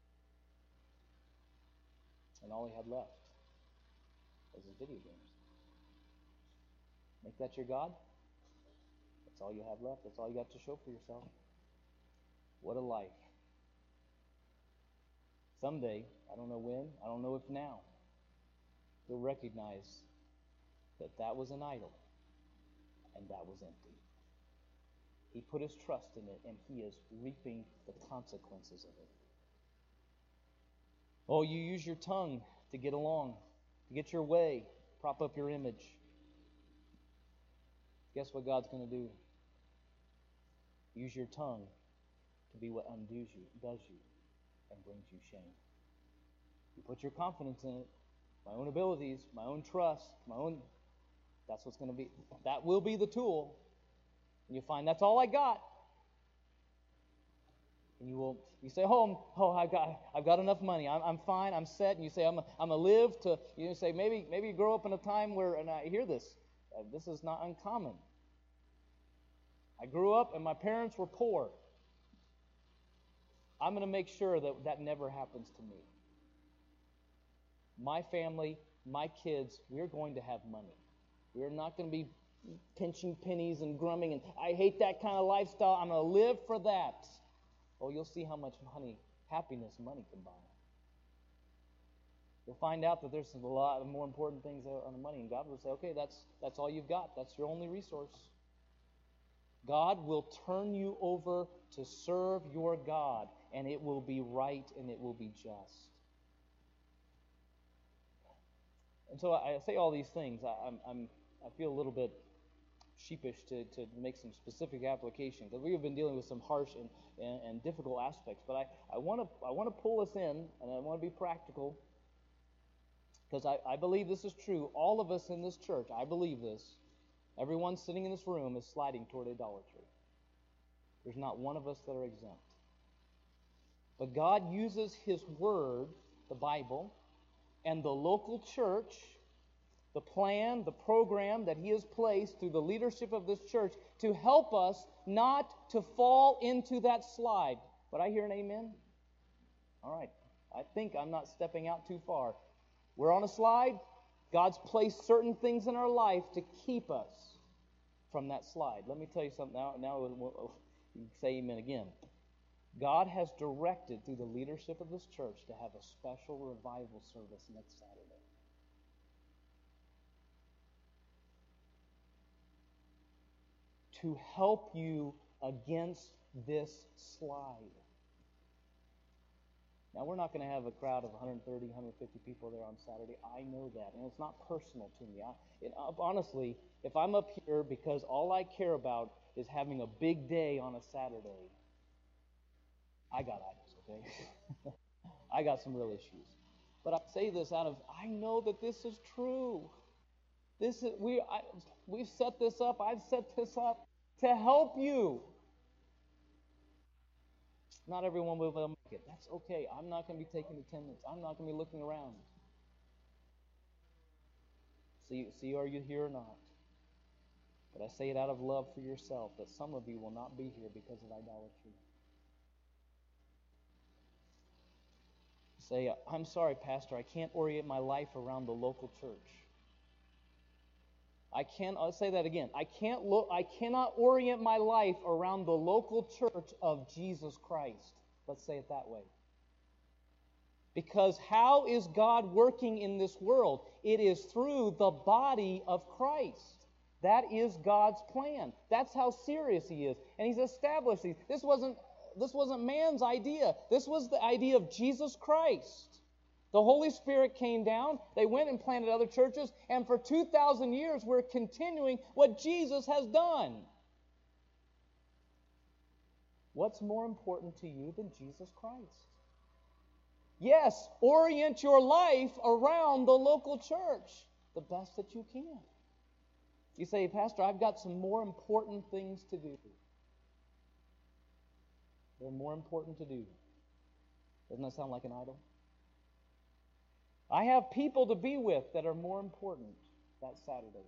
And all he had left was his video games. Make that your God? That's all you have left. That's all you got to show for yourself. What a life. Someday, I don't know when, I don't know if now, you'll recognize that that was an idol and that was empty. He put his trust in it and he is reaping the consequences of it. Oh, you use your tongue to get along, to get your way, prop up your image. Guess what God's going to do? Use your tongue to be what undoes you, does you, and brings you shame. You put your confidence in it, my own abilities, my own trust, my own. That's what's going to be. That will be the tool. And you find that's all I got. And you will. You say, "Oh, oh, I got, I've got enough money. I'm, I'm fine. I'm set." And you say, "I'm, a, I'm a live to." You say, maybe, maybe you grow up in a time where, and I hear this. Uh, this is not uncommon. I grew up and my parents were poor. I'm going to make sure that that never happens to me. My family, my kids, we're going to have money. We're not going to be pinching pennies and grumbling and I hate that kind of lifestyle. I'm going to live for that. Oh, you'll see how much money, happiness money can buy. You'll find out that there's a lot of more important things on the money, and God will say, okay, that's that's all you've got. That's your only resource. God will turn you over to serve your God, and it will be right and it will be just. And so I say all these things. I, I'm, I'm, I feel a little bit sheepish to, to make some specific application, because we have been dealing with some harsh and, and, and difficult aspects. But I, I want to I want to pull us in, and I want to be practical, because I, I believe this is true. All of us in this church, I believe this. Everyone sitting in this room is sliding toward idolatry. There's not one of us that are exempt. But God uses His Word, the Bible, and the local church, the plan, the program that He has placed through the leadership of this church to help us not to fall into that slide. But I hear an amen? All right. I think I'm not stepping out too far. We're on a slide. God's placed certain things in our life to keep us from that slide. Let me tell you something. Now, now we'll, you can say amen again. God has directed through the leadership of this church to have a special revival service next Saturday. To help you against this slide. Now, we're not going to have a crowd of one hundred thirty, one hundred fifty people there on Saturday. I know that, and it's not personal to me. I, it, honestly, if I'm up here because all I care about is having a big day on a Saturday, I got idols, okay? I got some real issues. But I say this out of, I know that this is true. This is we I, we've set this up. I've set this up to help you. Not everyone will make it. That's okay. I'm not going to be taking attendance. I'm not going to be looking around. See, see, are you here or not? But I say it out of love for yourself, that some of you will not be here because of idolatry. Say, I'm sorry, Pastor, I can't orient my life around the local church. I can't, I'll say that again. I can't look, I cannot orient my life around the local church of Jesus Christ. Let's say it that way. Because how is God working in this world? It is through the body of Christ. That is God's plan. That's how serious He is. And He's established these. This wasn't, this wasn't man's idea. This was the idea of Jesus Christ. The Holy Spirit came down, they went and planted other churches, and for two thousand years we're continuing what Jesus has done. What's more important to you than Jesus Christ? Yes, orient your life around the local church the best that you can. You say, Pastor, I've got some more important things to do. They're more important to do. Doesn't that sound like an idol? I have people to be with that are more important that Saturday.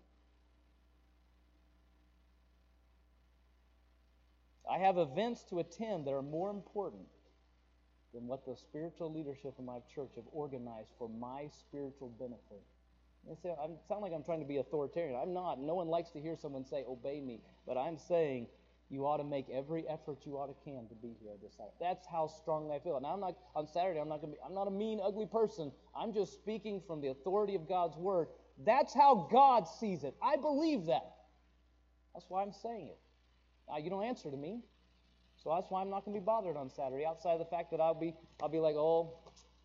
I have events to attend that are more important than what the spiritual leadership of my church have organized for my spiritual benefit. You say, I sound like I'm trying to be authoritarian. I'm not. No one likes to hear someone say, obey me. But I'm saying you ought to make every effort you ought to can to be here this Saturday. That's how strongly I feel. Now, I'm not on Saturday. I'm not going to be. I'm not a mean, ugly person. I'm just speaking from the authority of God's word. That's how God sees it. I believe that. That's why I'm saying it. Now, you don't answer to me, so that's why I'm not going to be bothered on Saturday. Outside of the fact that I'll be, I'll be like, oh,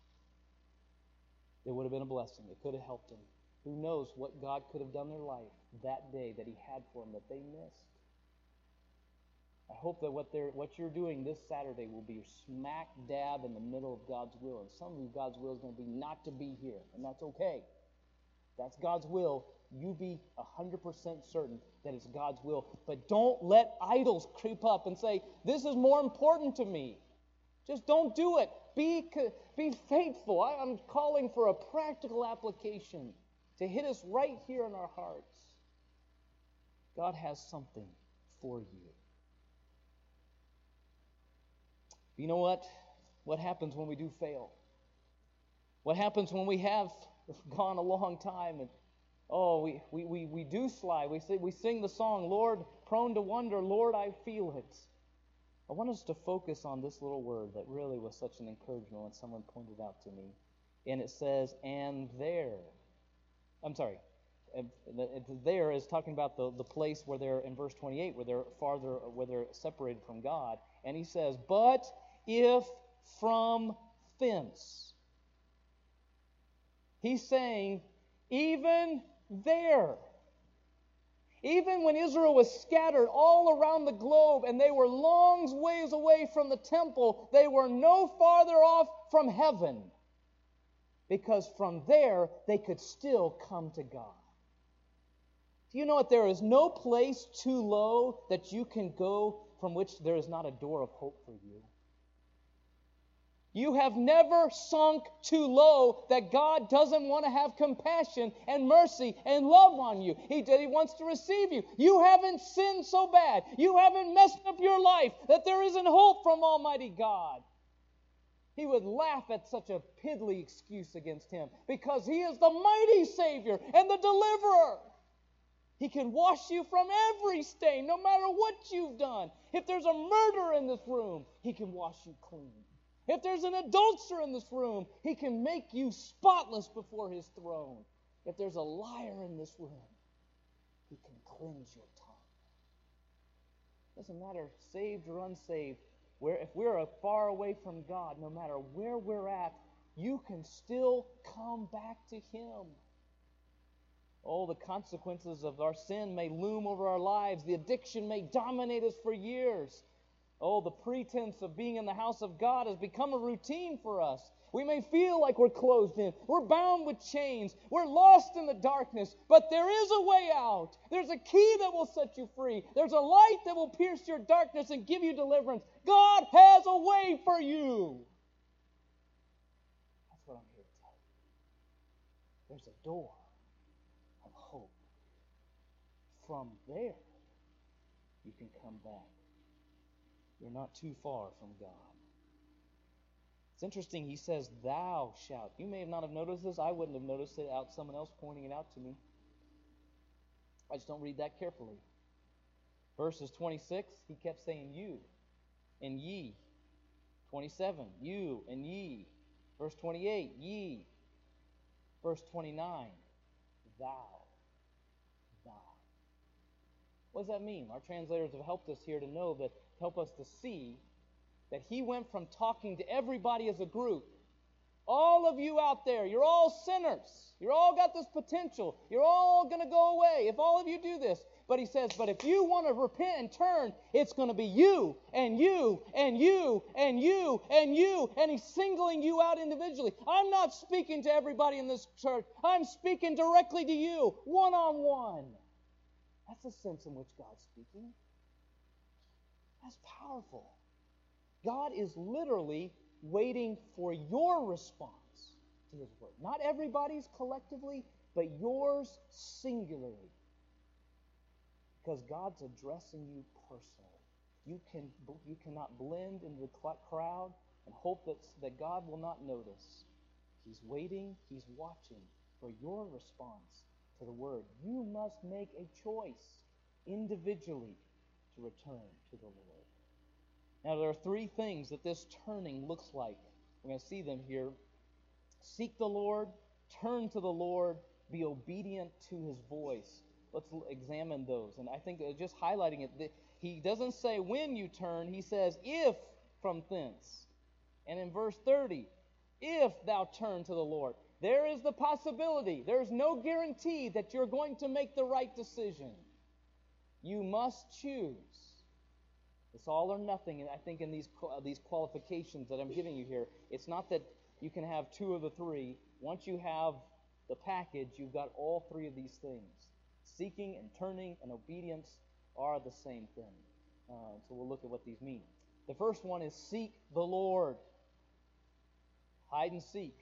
it would have been a blessing. It could have helped them. Who knows what God could have done in their life that day that He had for them that they missed. I hope that what they're what you're doing this Saturday will be smack dab in the middle of God's will. And some of you, God's will is going to be not to be here, and that's okay. That's God's will. You be one hundred percent certain that it's God's will. But don't let idols creep up and say, this is more important to me. Just don't do it. Be, be faithful. I, I'm calling for a practical application to hit us right here in our hearts. God has something for you. You know what? What happens when we do fail? What happens when we have gone a long time and oh, we, we, we, we do slide. We sing, we sing the song, Lord, prone to wonder, Lord, I feel it. I want us to focus on this little word that really was such an encouragement when someone pointed out to me. And it says, and there. I'm sorry. There is talking about the, the place where they're, in verse twenty-eight, where they're farther, where they're separated from God. And he says, but if from thence. He's saying, even there. Even when Israel was scattered all around the globe and they were long ways away from the temple, they were no farther off from heaven. Because from there, they could still come to God. Do you know that there is no place too low that you can go from which there is not a door of hope for you? You have never sunk too low that God doesn't want to have compassion and mercy and love on you. He, he wants to receive you. You haven't sinned so bad. You haven't messed up your life that there isn't hope from Almighty God. He would laugh at such a piddly excuse against him because he is the mighty Savior and the deliverer. He can wash you from every stain, no matter what you've done. If there's a murderer in this room, he can wash you clean. If there's an adulterer in this room, he can make you spotless before his throne. If there's a liar in this room, he can cleanse your tongue. Doesn't matter, saved or unsaved, where if we're far away from God, no matter where we're at, you can still come back to him. Oh, the consequences of our sin may loom over our lives. The addiction may dominate us for years. Oh, the pretense of being in the house of God has become a routine for us. We may feel like we're closed in. We're bound with chains. We're lost in the darkness. But there is a way out. There's a key that will set you free. There's a light that will pierce your darkness and give you deliverance. God has a way for you. That's what I'm here to tell you. There's a door of hope. From there, you can come back. You're not too far from God. It's interesting, he says, thou shalt. You may not have noticed this. I wouldn't have noticed it without someone else pointing it out to me. I just don't read that carefully. Verses twenty-six, he kept saying you and ye. twenty-seven, you and ye. Verse twenty-eight, ye. Verse twenty-nine, thou. Thou. What does that mean? Our translators have helped us here to know that, help us to see that he went from talking to everybody as a group. All of you out there, you're all sinners. You're all got this potential. You're all going to go away if all of you do this. But he says, but if you want to repent and turn, it's going to be you and you and you and you and you. And he's singling you out individually. I'm not speaking to everybody in this church. I'm speaking directly to you, one-on-one. That's the sense in which God's speaking. That's powerful. God is literally waiting for your response to his word. Not everybody's collectively, but yours singularly. Because God's addressing you personally. You can you cannot blend into the crowd and hope that, that God will not notice. He's waiting, he's watching for your response to the word. You must make a choice individually to return to the Lord. Now, there are three things that this turning looks like. We're going to see them here. Seek the Lord, turn to the Lord, be obedient to his voice. Let's examine those. And I think just highlighting it, he doesn't say when you turn, he says if from thence. And in verse thirty, if thou turn to the Lord. There is the possibility. There's no guarantee that you're going to make the right decision. You must choose. It's all or nothing, and I think in these these qualifications that I'm giving you here, it's not that you can have two of the three. Once you have the package, you've got all three of these things. Seeking and turning and obedience are the same thing. Uh, so we'll look at what these mean. The first one is seek the Lord. Hide and seek.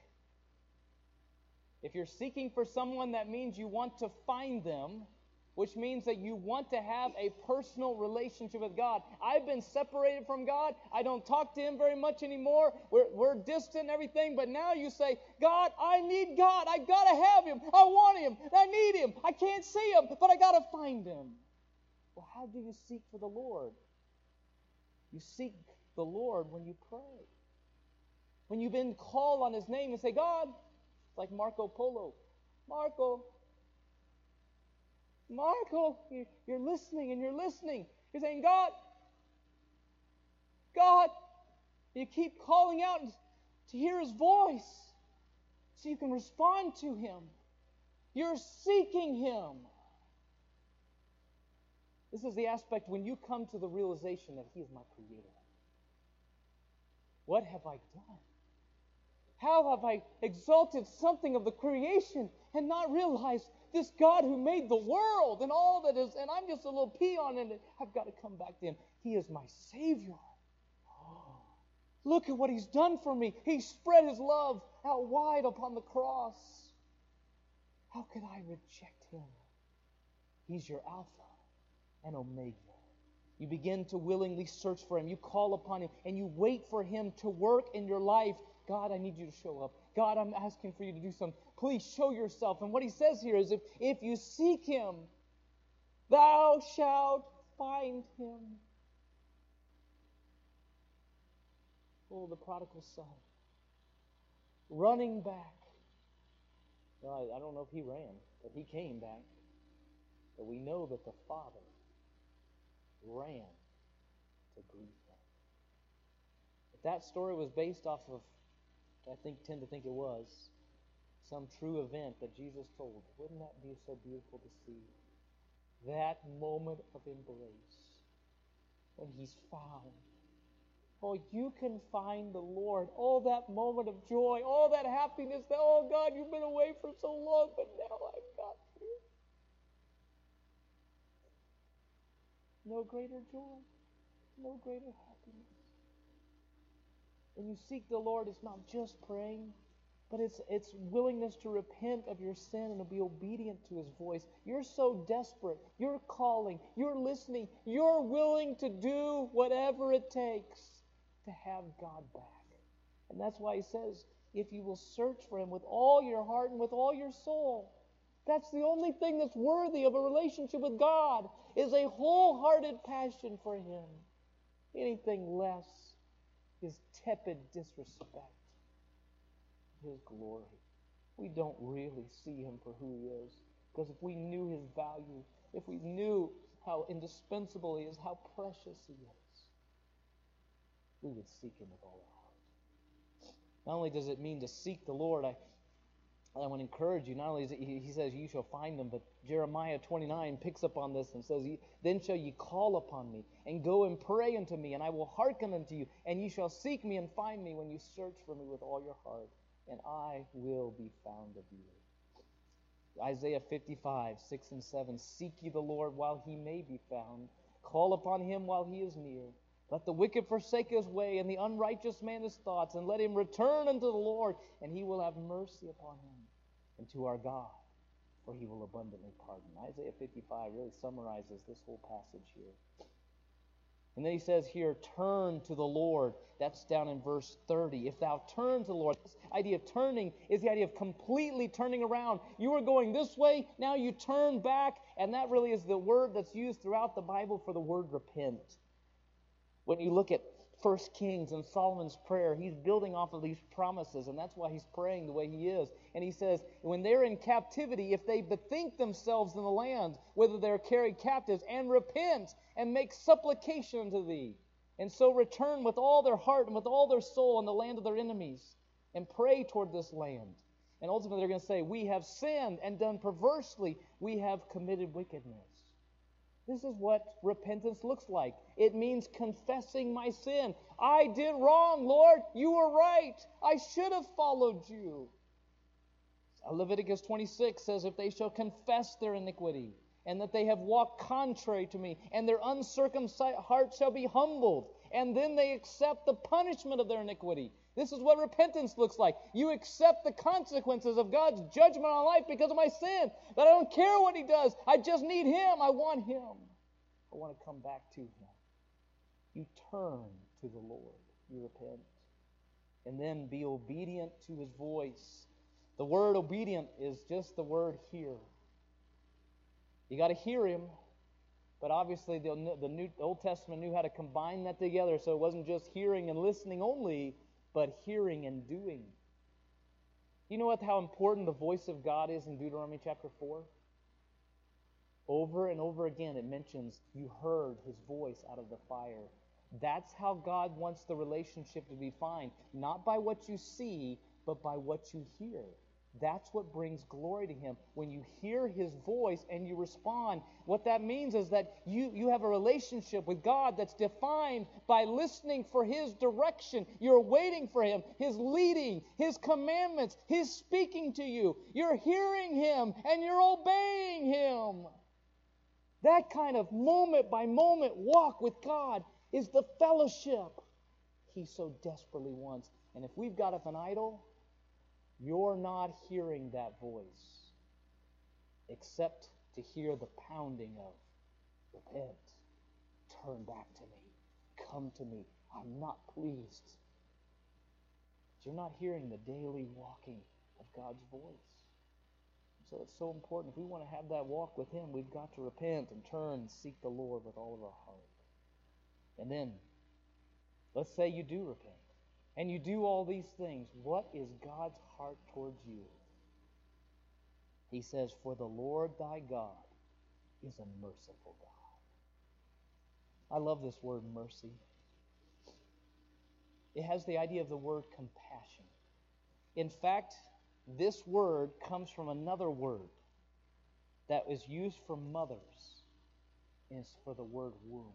If you're seeking for someone, that means you want to find them, which means that you want to have a personal relationship with God. I've been separated from God. I don't talk to him very much anymore. We're, we're distant and everything. But now you say, God, I need God. I got to have him. I want him. I need him. I can't see him, but I got to find him. Well, how do you seek for the Lord? You seek the Lord when you pray. When you've been called on his name and say, God, like Marco Polo. Marco, Marco, you're, you're listening and you're listening. You're saying, God, God. You keep calling out to hear His voice so you can respond to Him. You're seeking Him. This is the aspect when you come to the realization that He is my Creator. What have I done? How have I exalted something of the creation and not realized this God who made the world and all that is, and I'm just a little peon in it. I've got to come back to Him. He is my Savior. Look at what He's done for me. He spread His love out wide upon the cross. How could I reject Him? He's your Alpha and Omega. You begin to willingly search for Him. You call upon Him and you wait for Him to work in your life. God, I need you to show up. God, I'm asking for you to do something. Please show yourself. And what He says here is if, if you seek Him, thou shalt find Him. Oh, the prodigal son, running back. Well, I, I don't know if he ran, but he came back. But we know that the father ran to greet him. If that story was based off of, I think tend to think it was, some true event that Jesus told, wouldn't that be so beautiful to see? That moment of embrace when He's found. Oh, you can find the Lord. Oh, that moment of joy. Oh, that happiness. That, oh, God, you've been away for so long, but now I've got you. No greater joy. No greater happiness. When you seek the Lord, it's not just praying, but it's, it's willingness to repent of your sin and to be obedient to His voice. You're so desperate. You're calling. You're listening. You're willing to do whatever it takes to have God back. And that's why He says, if you will search for Him with all your heart and with all your soul, that's the only thing that's worthy of a relationship with God, is a wholehearted passion for Him. Anything less is tepid disrespect of His glory. We don't really see Him for who He is. Because if we knew His value, if we knew how indispensable He is, how precious He is, we would seek Him with all our heart. Not only does it mean to seek the Lord, I, I want to encourage you, not only is it, he, he says, you shall find Him, but Jeremiah twenty-nine picks up on this and says, then shall ye call upon me, and go and pray unto me, and I will hearken unto you, and ye shall seek me and find me when you search for me with all your heart, and I will be found of you. Isaiah fifty-five, six and seven, seek ye the Lord while He may be found. Call upon Him while He is near. Let the wicked forsake his way, and the unrighteous man his thoughts, and let him return unto the Lord, and He will have mercy upon him, and to our God, for He will abundantly pardon. Isaiah fifty-five really summarizes this whole passage here. And then he says here, turn to the Lord. That's down in verse thirty. If thou turn to the Lord, this idea of turning is the idea of completely turning around. You were going this way, now you turn back, and that really is the word that's used throughout the Bible for the word repent. When you look at First Kings and Solomon's prayer, he's building off of these promises, and that's why he's praying the way he is. And he says, when they're in captivity, if they bethink themselves in the land, whether they're carried captives, and repent and make supplication unto thee, and so return with all their heart and with all their soul in the land of their enemies, and pray toward this land. And ultimately they're going to say, we have sinned and done perversely. We have committed wickedness. This is what repentance looks like. It means confessing my sin. I did wrong, Lord. You were right. I should have followed you. Leviticus twenty-six says, if they shall confess their iniquity, and that they have walked contrary to me, and their uncircumcised heart shall be humbled, and then they accept the punishment of their iniquity. This is what repentance looks like. You accept the consequences of God's judgment on life because of my sin. But I don't care what He does. I just need Him. I want Him. I want to come back to Him. You turn to the Lord. You repent. And then be obedient to His voice. The word obedient is just the word hear. You got to hear Him. But obviously the, the New, Old Testament knew how to combine that together, so it wasn't just hearing and listening only, but hearing and doing. You know what? How important the voice of God is in Deuteronomy chapter four? Over and over again it mentions you heard His voice out of the fire. That's how God wants the relationship to be defined. Not by what you see, but by what you hear. That's what brings glory to Him. When you hear His voice and you respond, what that means is that you, you have a relationship with God that's defined by listening for His direction. You're waiting for Him, His leading, His commandments, His speaking to you. You're hearing Him and you're obeying Him. That kind of moment by moment walk with God is the fellowship He so desperately wants. And if we've got up an idol, you're not hearing that voice except to hear the pounding of, repent, turn back to me, come to me, I'm not pleased. But you're not hearing the daily walking of God's voice. So it's so important. If we want to have that walk with Him, we've got to repent and turn and seek the Lord with all of our heart. And then, let's say you do repent. And you do all these things. What is God's heart towards you? He says, for the Lord thy God is a merciful God. I love this word mercy. It has the idea of the word compassion. In fact, this word comes from another word that is used for mothers, and it's for the word womb.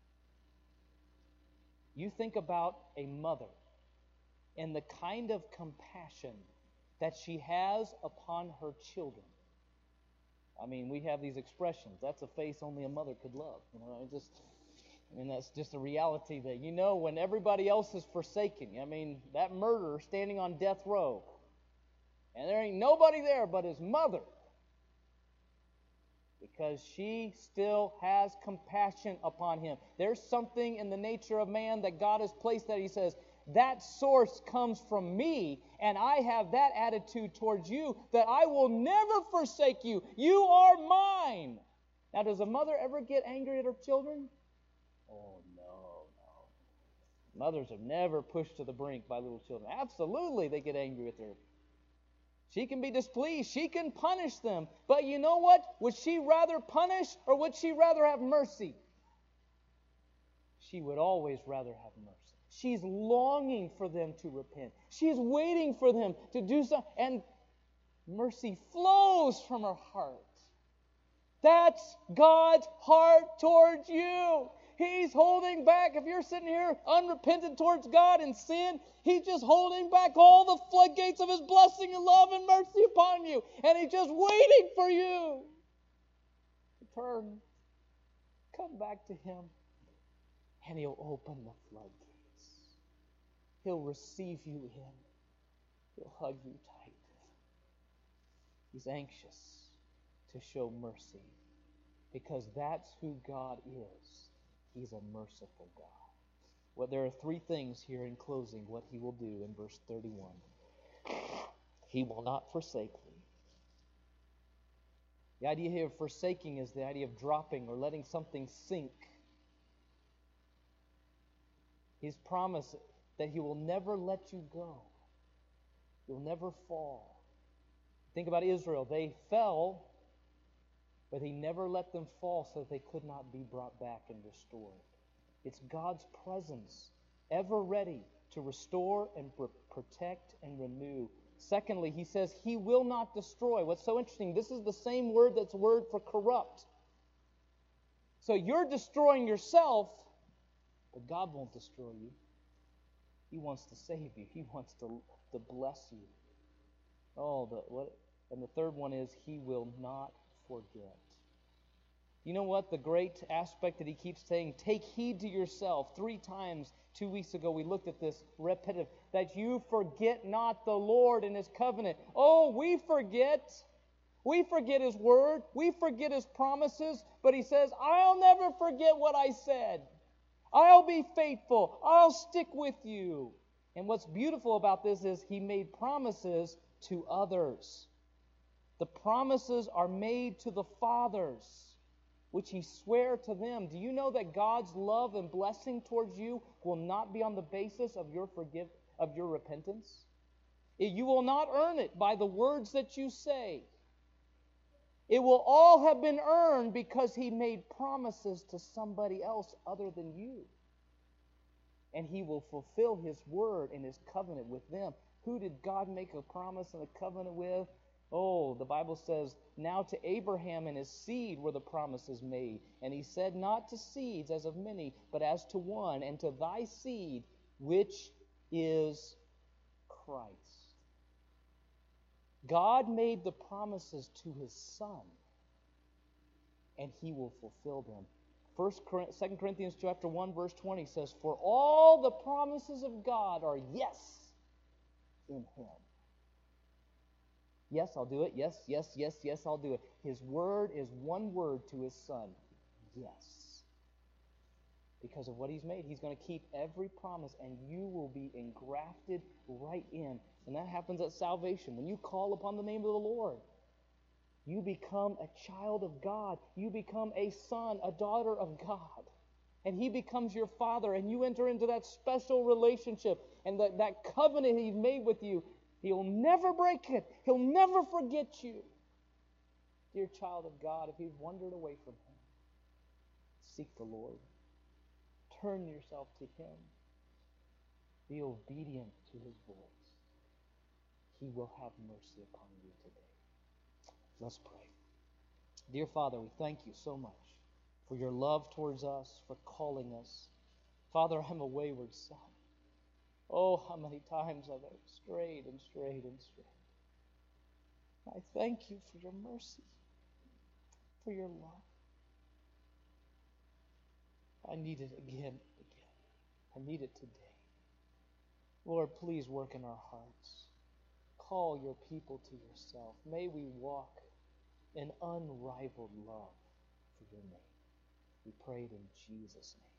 You think about a mother and the kind of compassion that she has upon her children. I mean, we have these expressions. That's a face only a mother could love. You know, it just, I mean, that's just a reality that, you know, when everybody else is forsaken. I mean, that murderer standing on death row, and there ain't nobody there but his mother, because she still has compassion upon him. There's something in the nature of man that God has placed that He says, that source comes from me, and I have that attitude towards you, that I will never forsake you. You are mine. Now, does a mother ever get angry at her children? Oh, no, no. Mothers are never pushed to the brink by little children. Absolutely, they get angry with her. She can be displeased. She can punish them. But you know what? Would she rather punish, or would she rather have mercy? She would always rather have mercy. She's longing for them to repent. She's waiting for them to do something. And mercy flows from her heart. That's God's heart towards you. He's holding back. If you're sitting here unrepentant towards God in sin, He's just holding back all the floodgates of His blessing and love and mercy upon you. And He's just waiting for you to turn. Come back to Him. And He'll open the floodgates. He'll receive you in. He'll hug you tight. He's anxious to show mercy, because that's who God is. He's a merciful God. Well, there are three things here in closing what He will do in verse thirty-one. He will not forsake thee. The idea here of forsaking is the idea of dropping or letting something sink. His promise that He will never let you go. You'll never fall. Think about Israel. They fell, but He never let them fall so that they could not be brought back and restored. It's God's presence, ever ready to restore and protect and renew. Secondly, He says He will not destroy. What's so interesting, this is the same word that's a word for corrupt. So you're destroying yourself, but God won't destroy you. He wants to save you. He wants to, to bless you. Oh, the what? And the third one is He will not forget. You know what? The great aspect that He keeps saying, take heed to yourself. Three times two weeks ago we looked at this repetitive, that you forget not the Lord and His covenant. Oh, we forget. We forget His word. We forget His promises. But He says, I'll never forget what I said. I'll be faithful. I'll stick with you. And what's beautiful about this is He made promises to others. The promises are made to the fathers, which He sware to them. Do you know that God's love and blessing towards you will not be on the basis of your forgive of your repentance? You will not earn it by the words that you say. It will all have been earned because He made promises to somebody else other than you. And He will fulfill His word and His covenant with them. Who did God make a promise and a covenant with? Oh, the Bible says, now to Abraham and his seed were the promises made. And He said, not to seeds as of many, but as to one, and to thy seed, which is Christ. God made the promises to His Son, and He will fulfill them. First, Second Corinthians chapter one, verse twenty says, for all the promises of God are yes in Him. Yes, I'll do it. Yes, yes, yes, yes, I'll do it. His word is one word to His Son. Yes. Because of what He's made, He's going to keep every promise, and you will be engrafted right in. And that happens at salvation. When you call upon the name of the Lord, you become a child of God. You become a son, a daughter of God. And He becomes your Father, and you enter into that special relationship and that, that covenant He's made with you. He'll never break it. He'll never forget you. Dear child of God, if you've wandered away from Him, seek the Lord. Turn yourself to Him. Be obedient to His voice. He will have mercy upon you today. Let's pray. Dear Father, we thank You so much for Your love towards us, for calling us. Father, I'm a wayward son. Oh, how many times I've strayed and strayed and strayed. I thank You for Your mercy, for Your love. I need it again and again. I need it today. Lord, please work in our hearts. Call Your people to Yourself. May we walk in unrivaled love for Your name. We pray it in Jesus' name.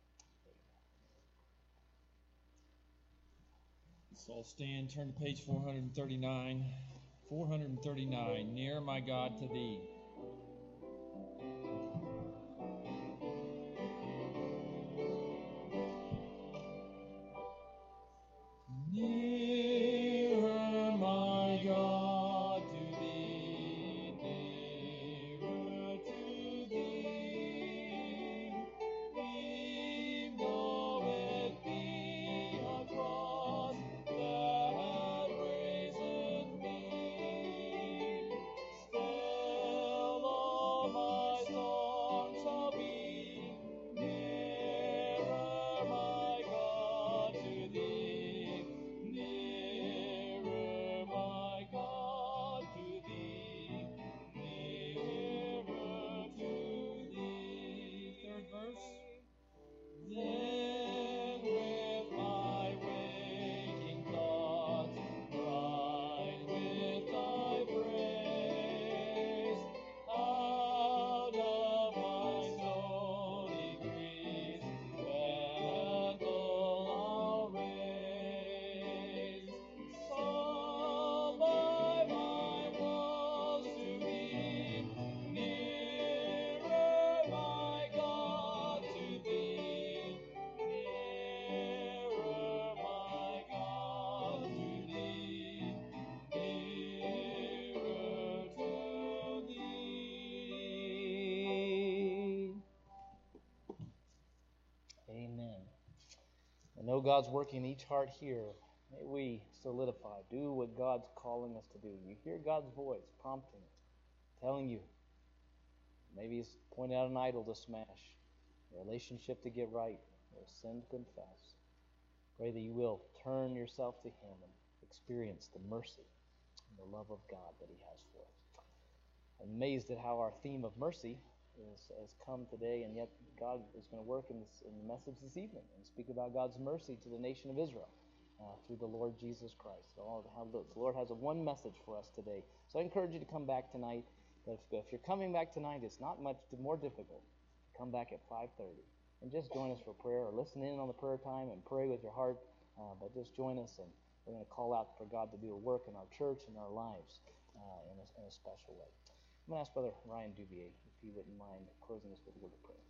Let's all stand. Turn to page four thirty-nine. four thirty-nine. Near my God to Thee. Nearer, my God, to Thee, nearer to Thee. Leave though it be a cross that raiseth me, still all my song shall be nearer, my God, to Thee, nearer, my God, to Thee, nearer to Thee. Third verse. Then with my waking thoughts, bright with Thy praise, out of my stony grief, gentle I'll raise. Psalm by my walls to be, nearer, my God, to Thee, nearer, my God, to Thee, nearer to Thee. Amen. I know God's working in each heart here. May we solidify, do what God's calling us to do. You hear God's voice prompting, telling you. Maybe He's pointing out an idol to smash, a relationship to get right, or a sin to confess. Pray that you will turn yourself to Him and experience the mercy and the love of God that He has for us. I'm amazed at how our theme of mercy is, has come today, and yet God is going to work in, this, in the message this evening and speak about God's mercy to the nation of Israel uh, through the Lord Jesus Christ. All how the Lord has a one message for us today. So I encourage you to come back tonight. If, if you're coming back tonight, it's not much more difficult. Come back at five thirty and just join us for prayer, or listen in on the prayer time and pray with your heart. Uh, but just join us, and we're going to call out for God to do a work in our church and our lives uh, in, a, in a special way. I'm going to ask Brother Ryan Dubier if he wouldn't mind closing us with a word of prayer.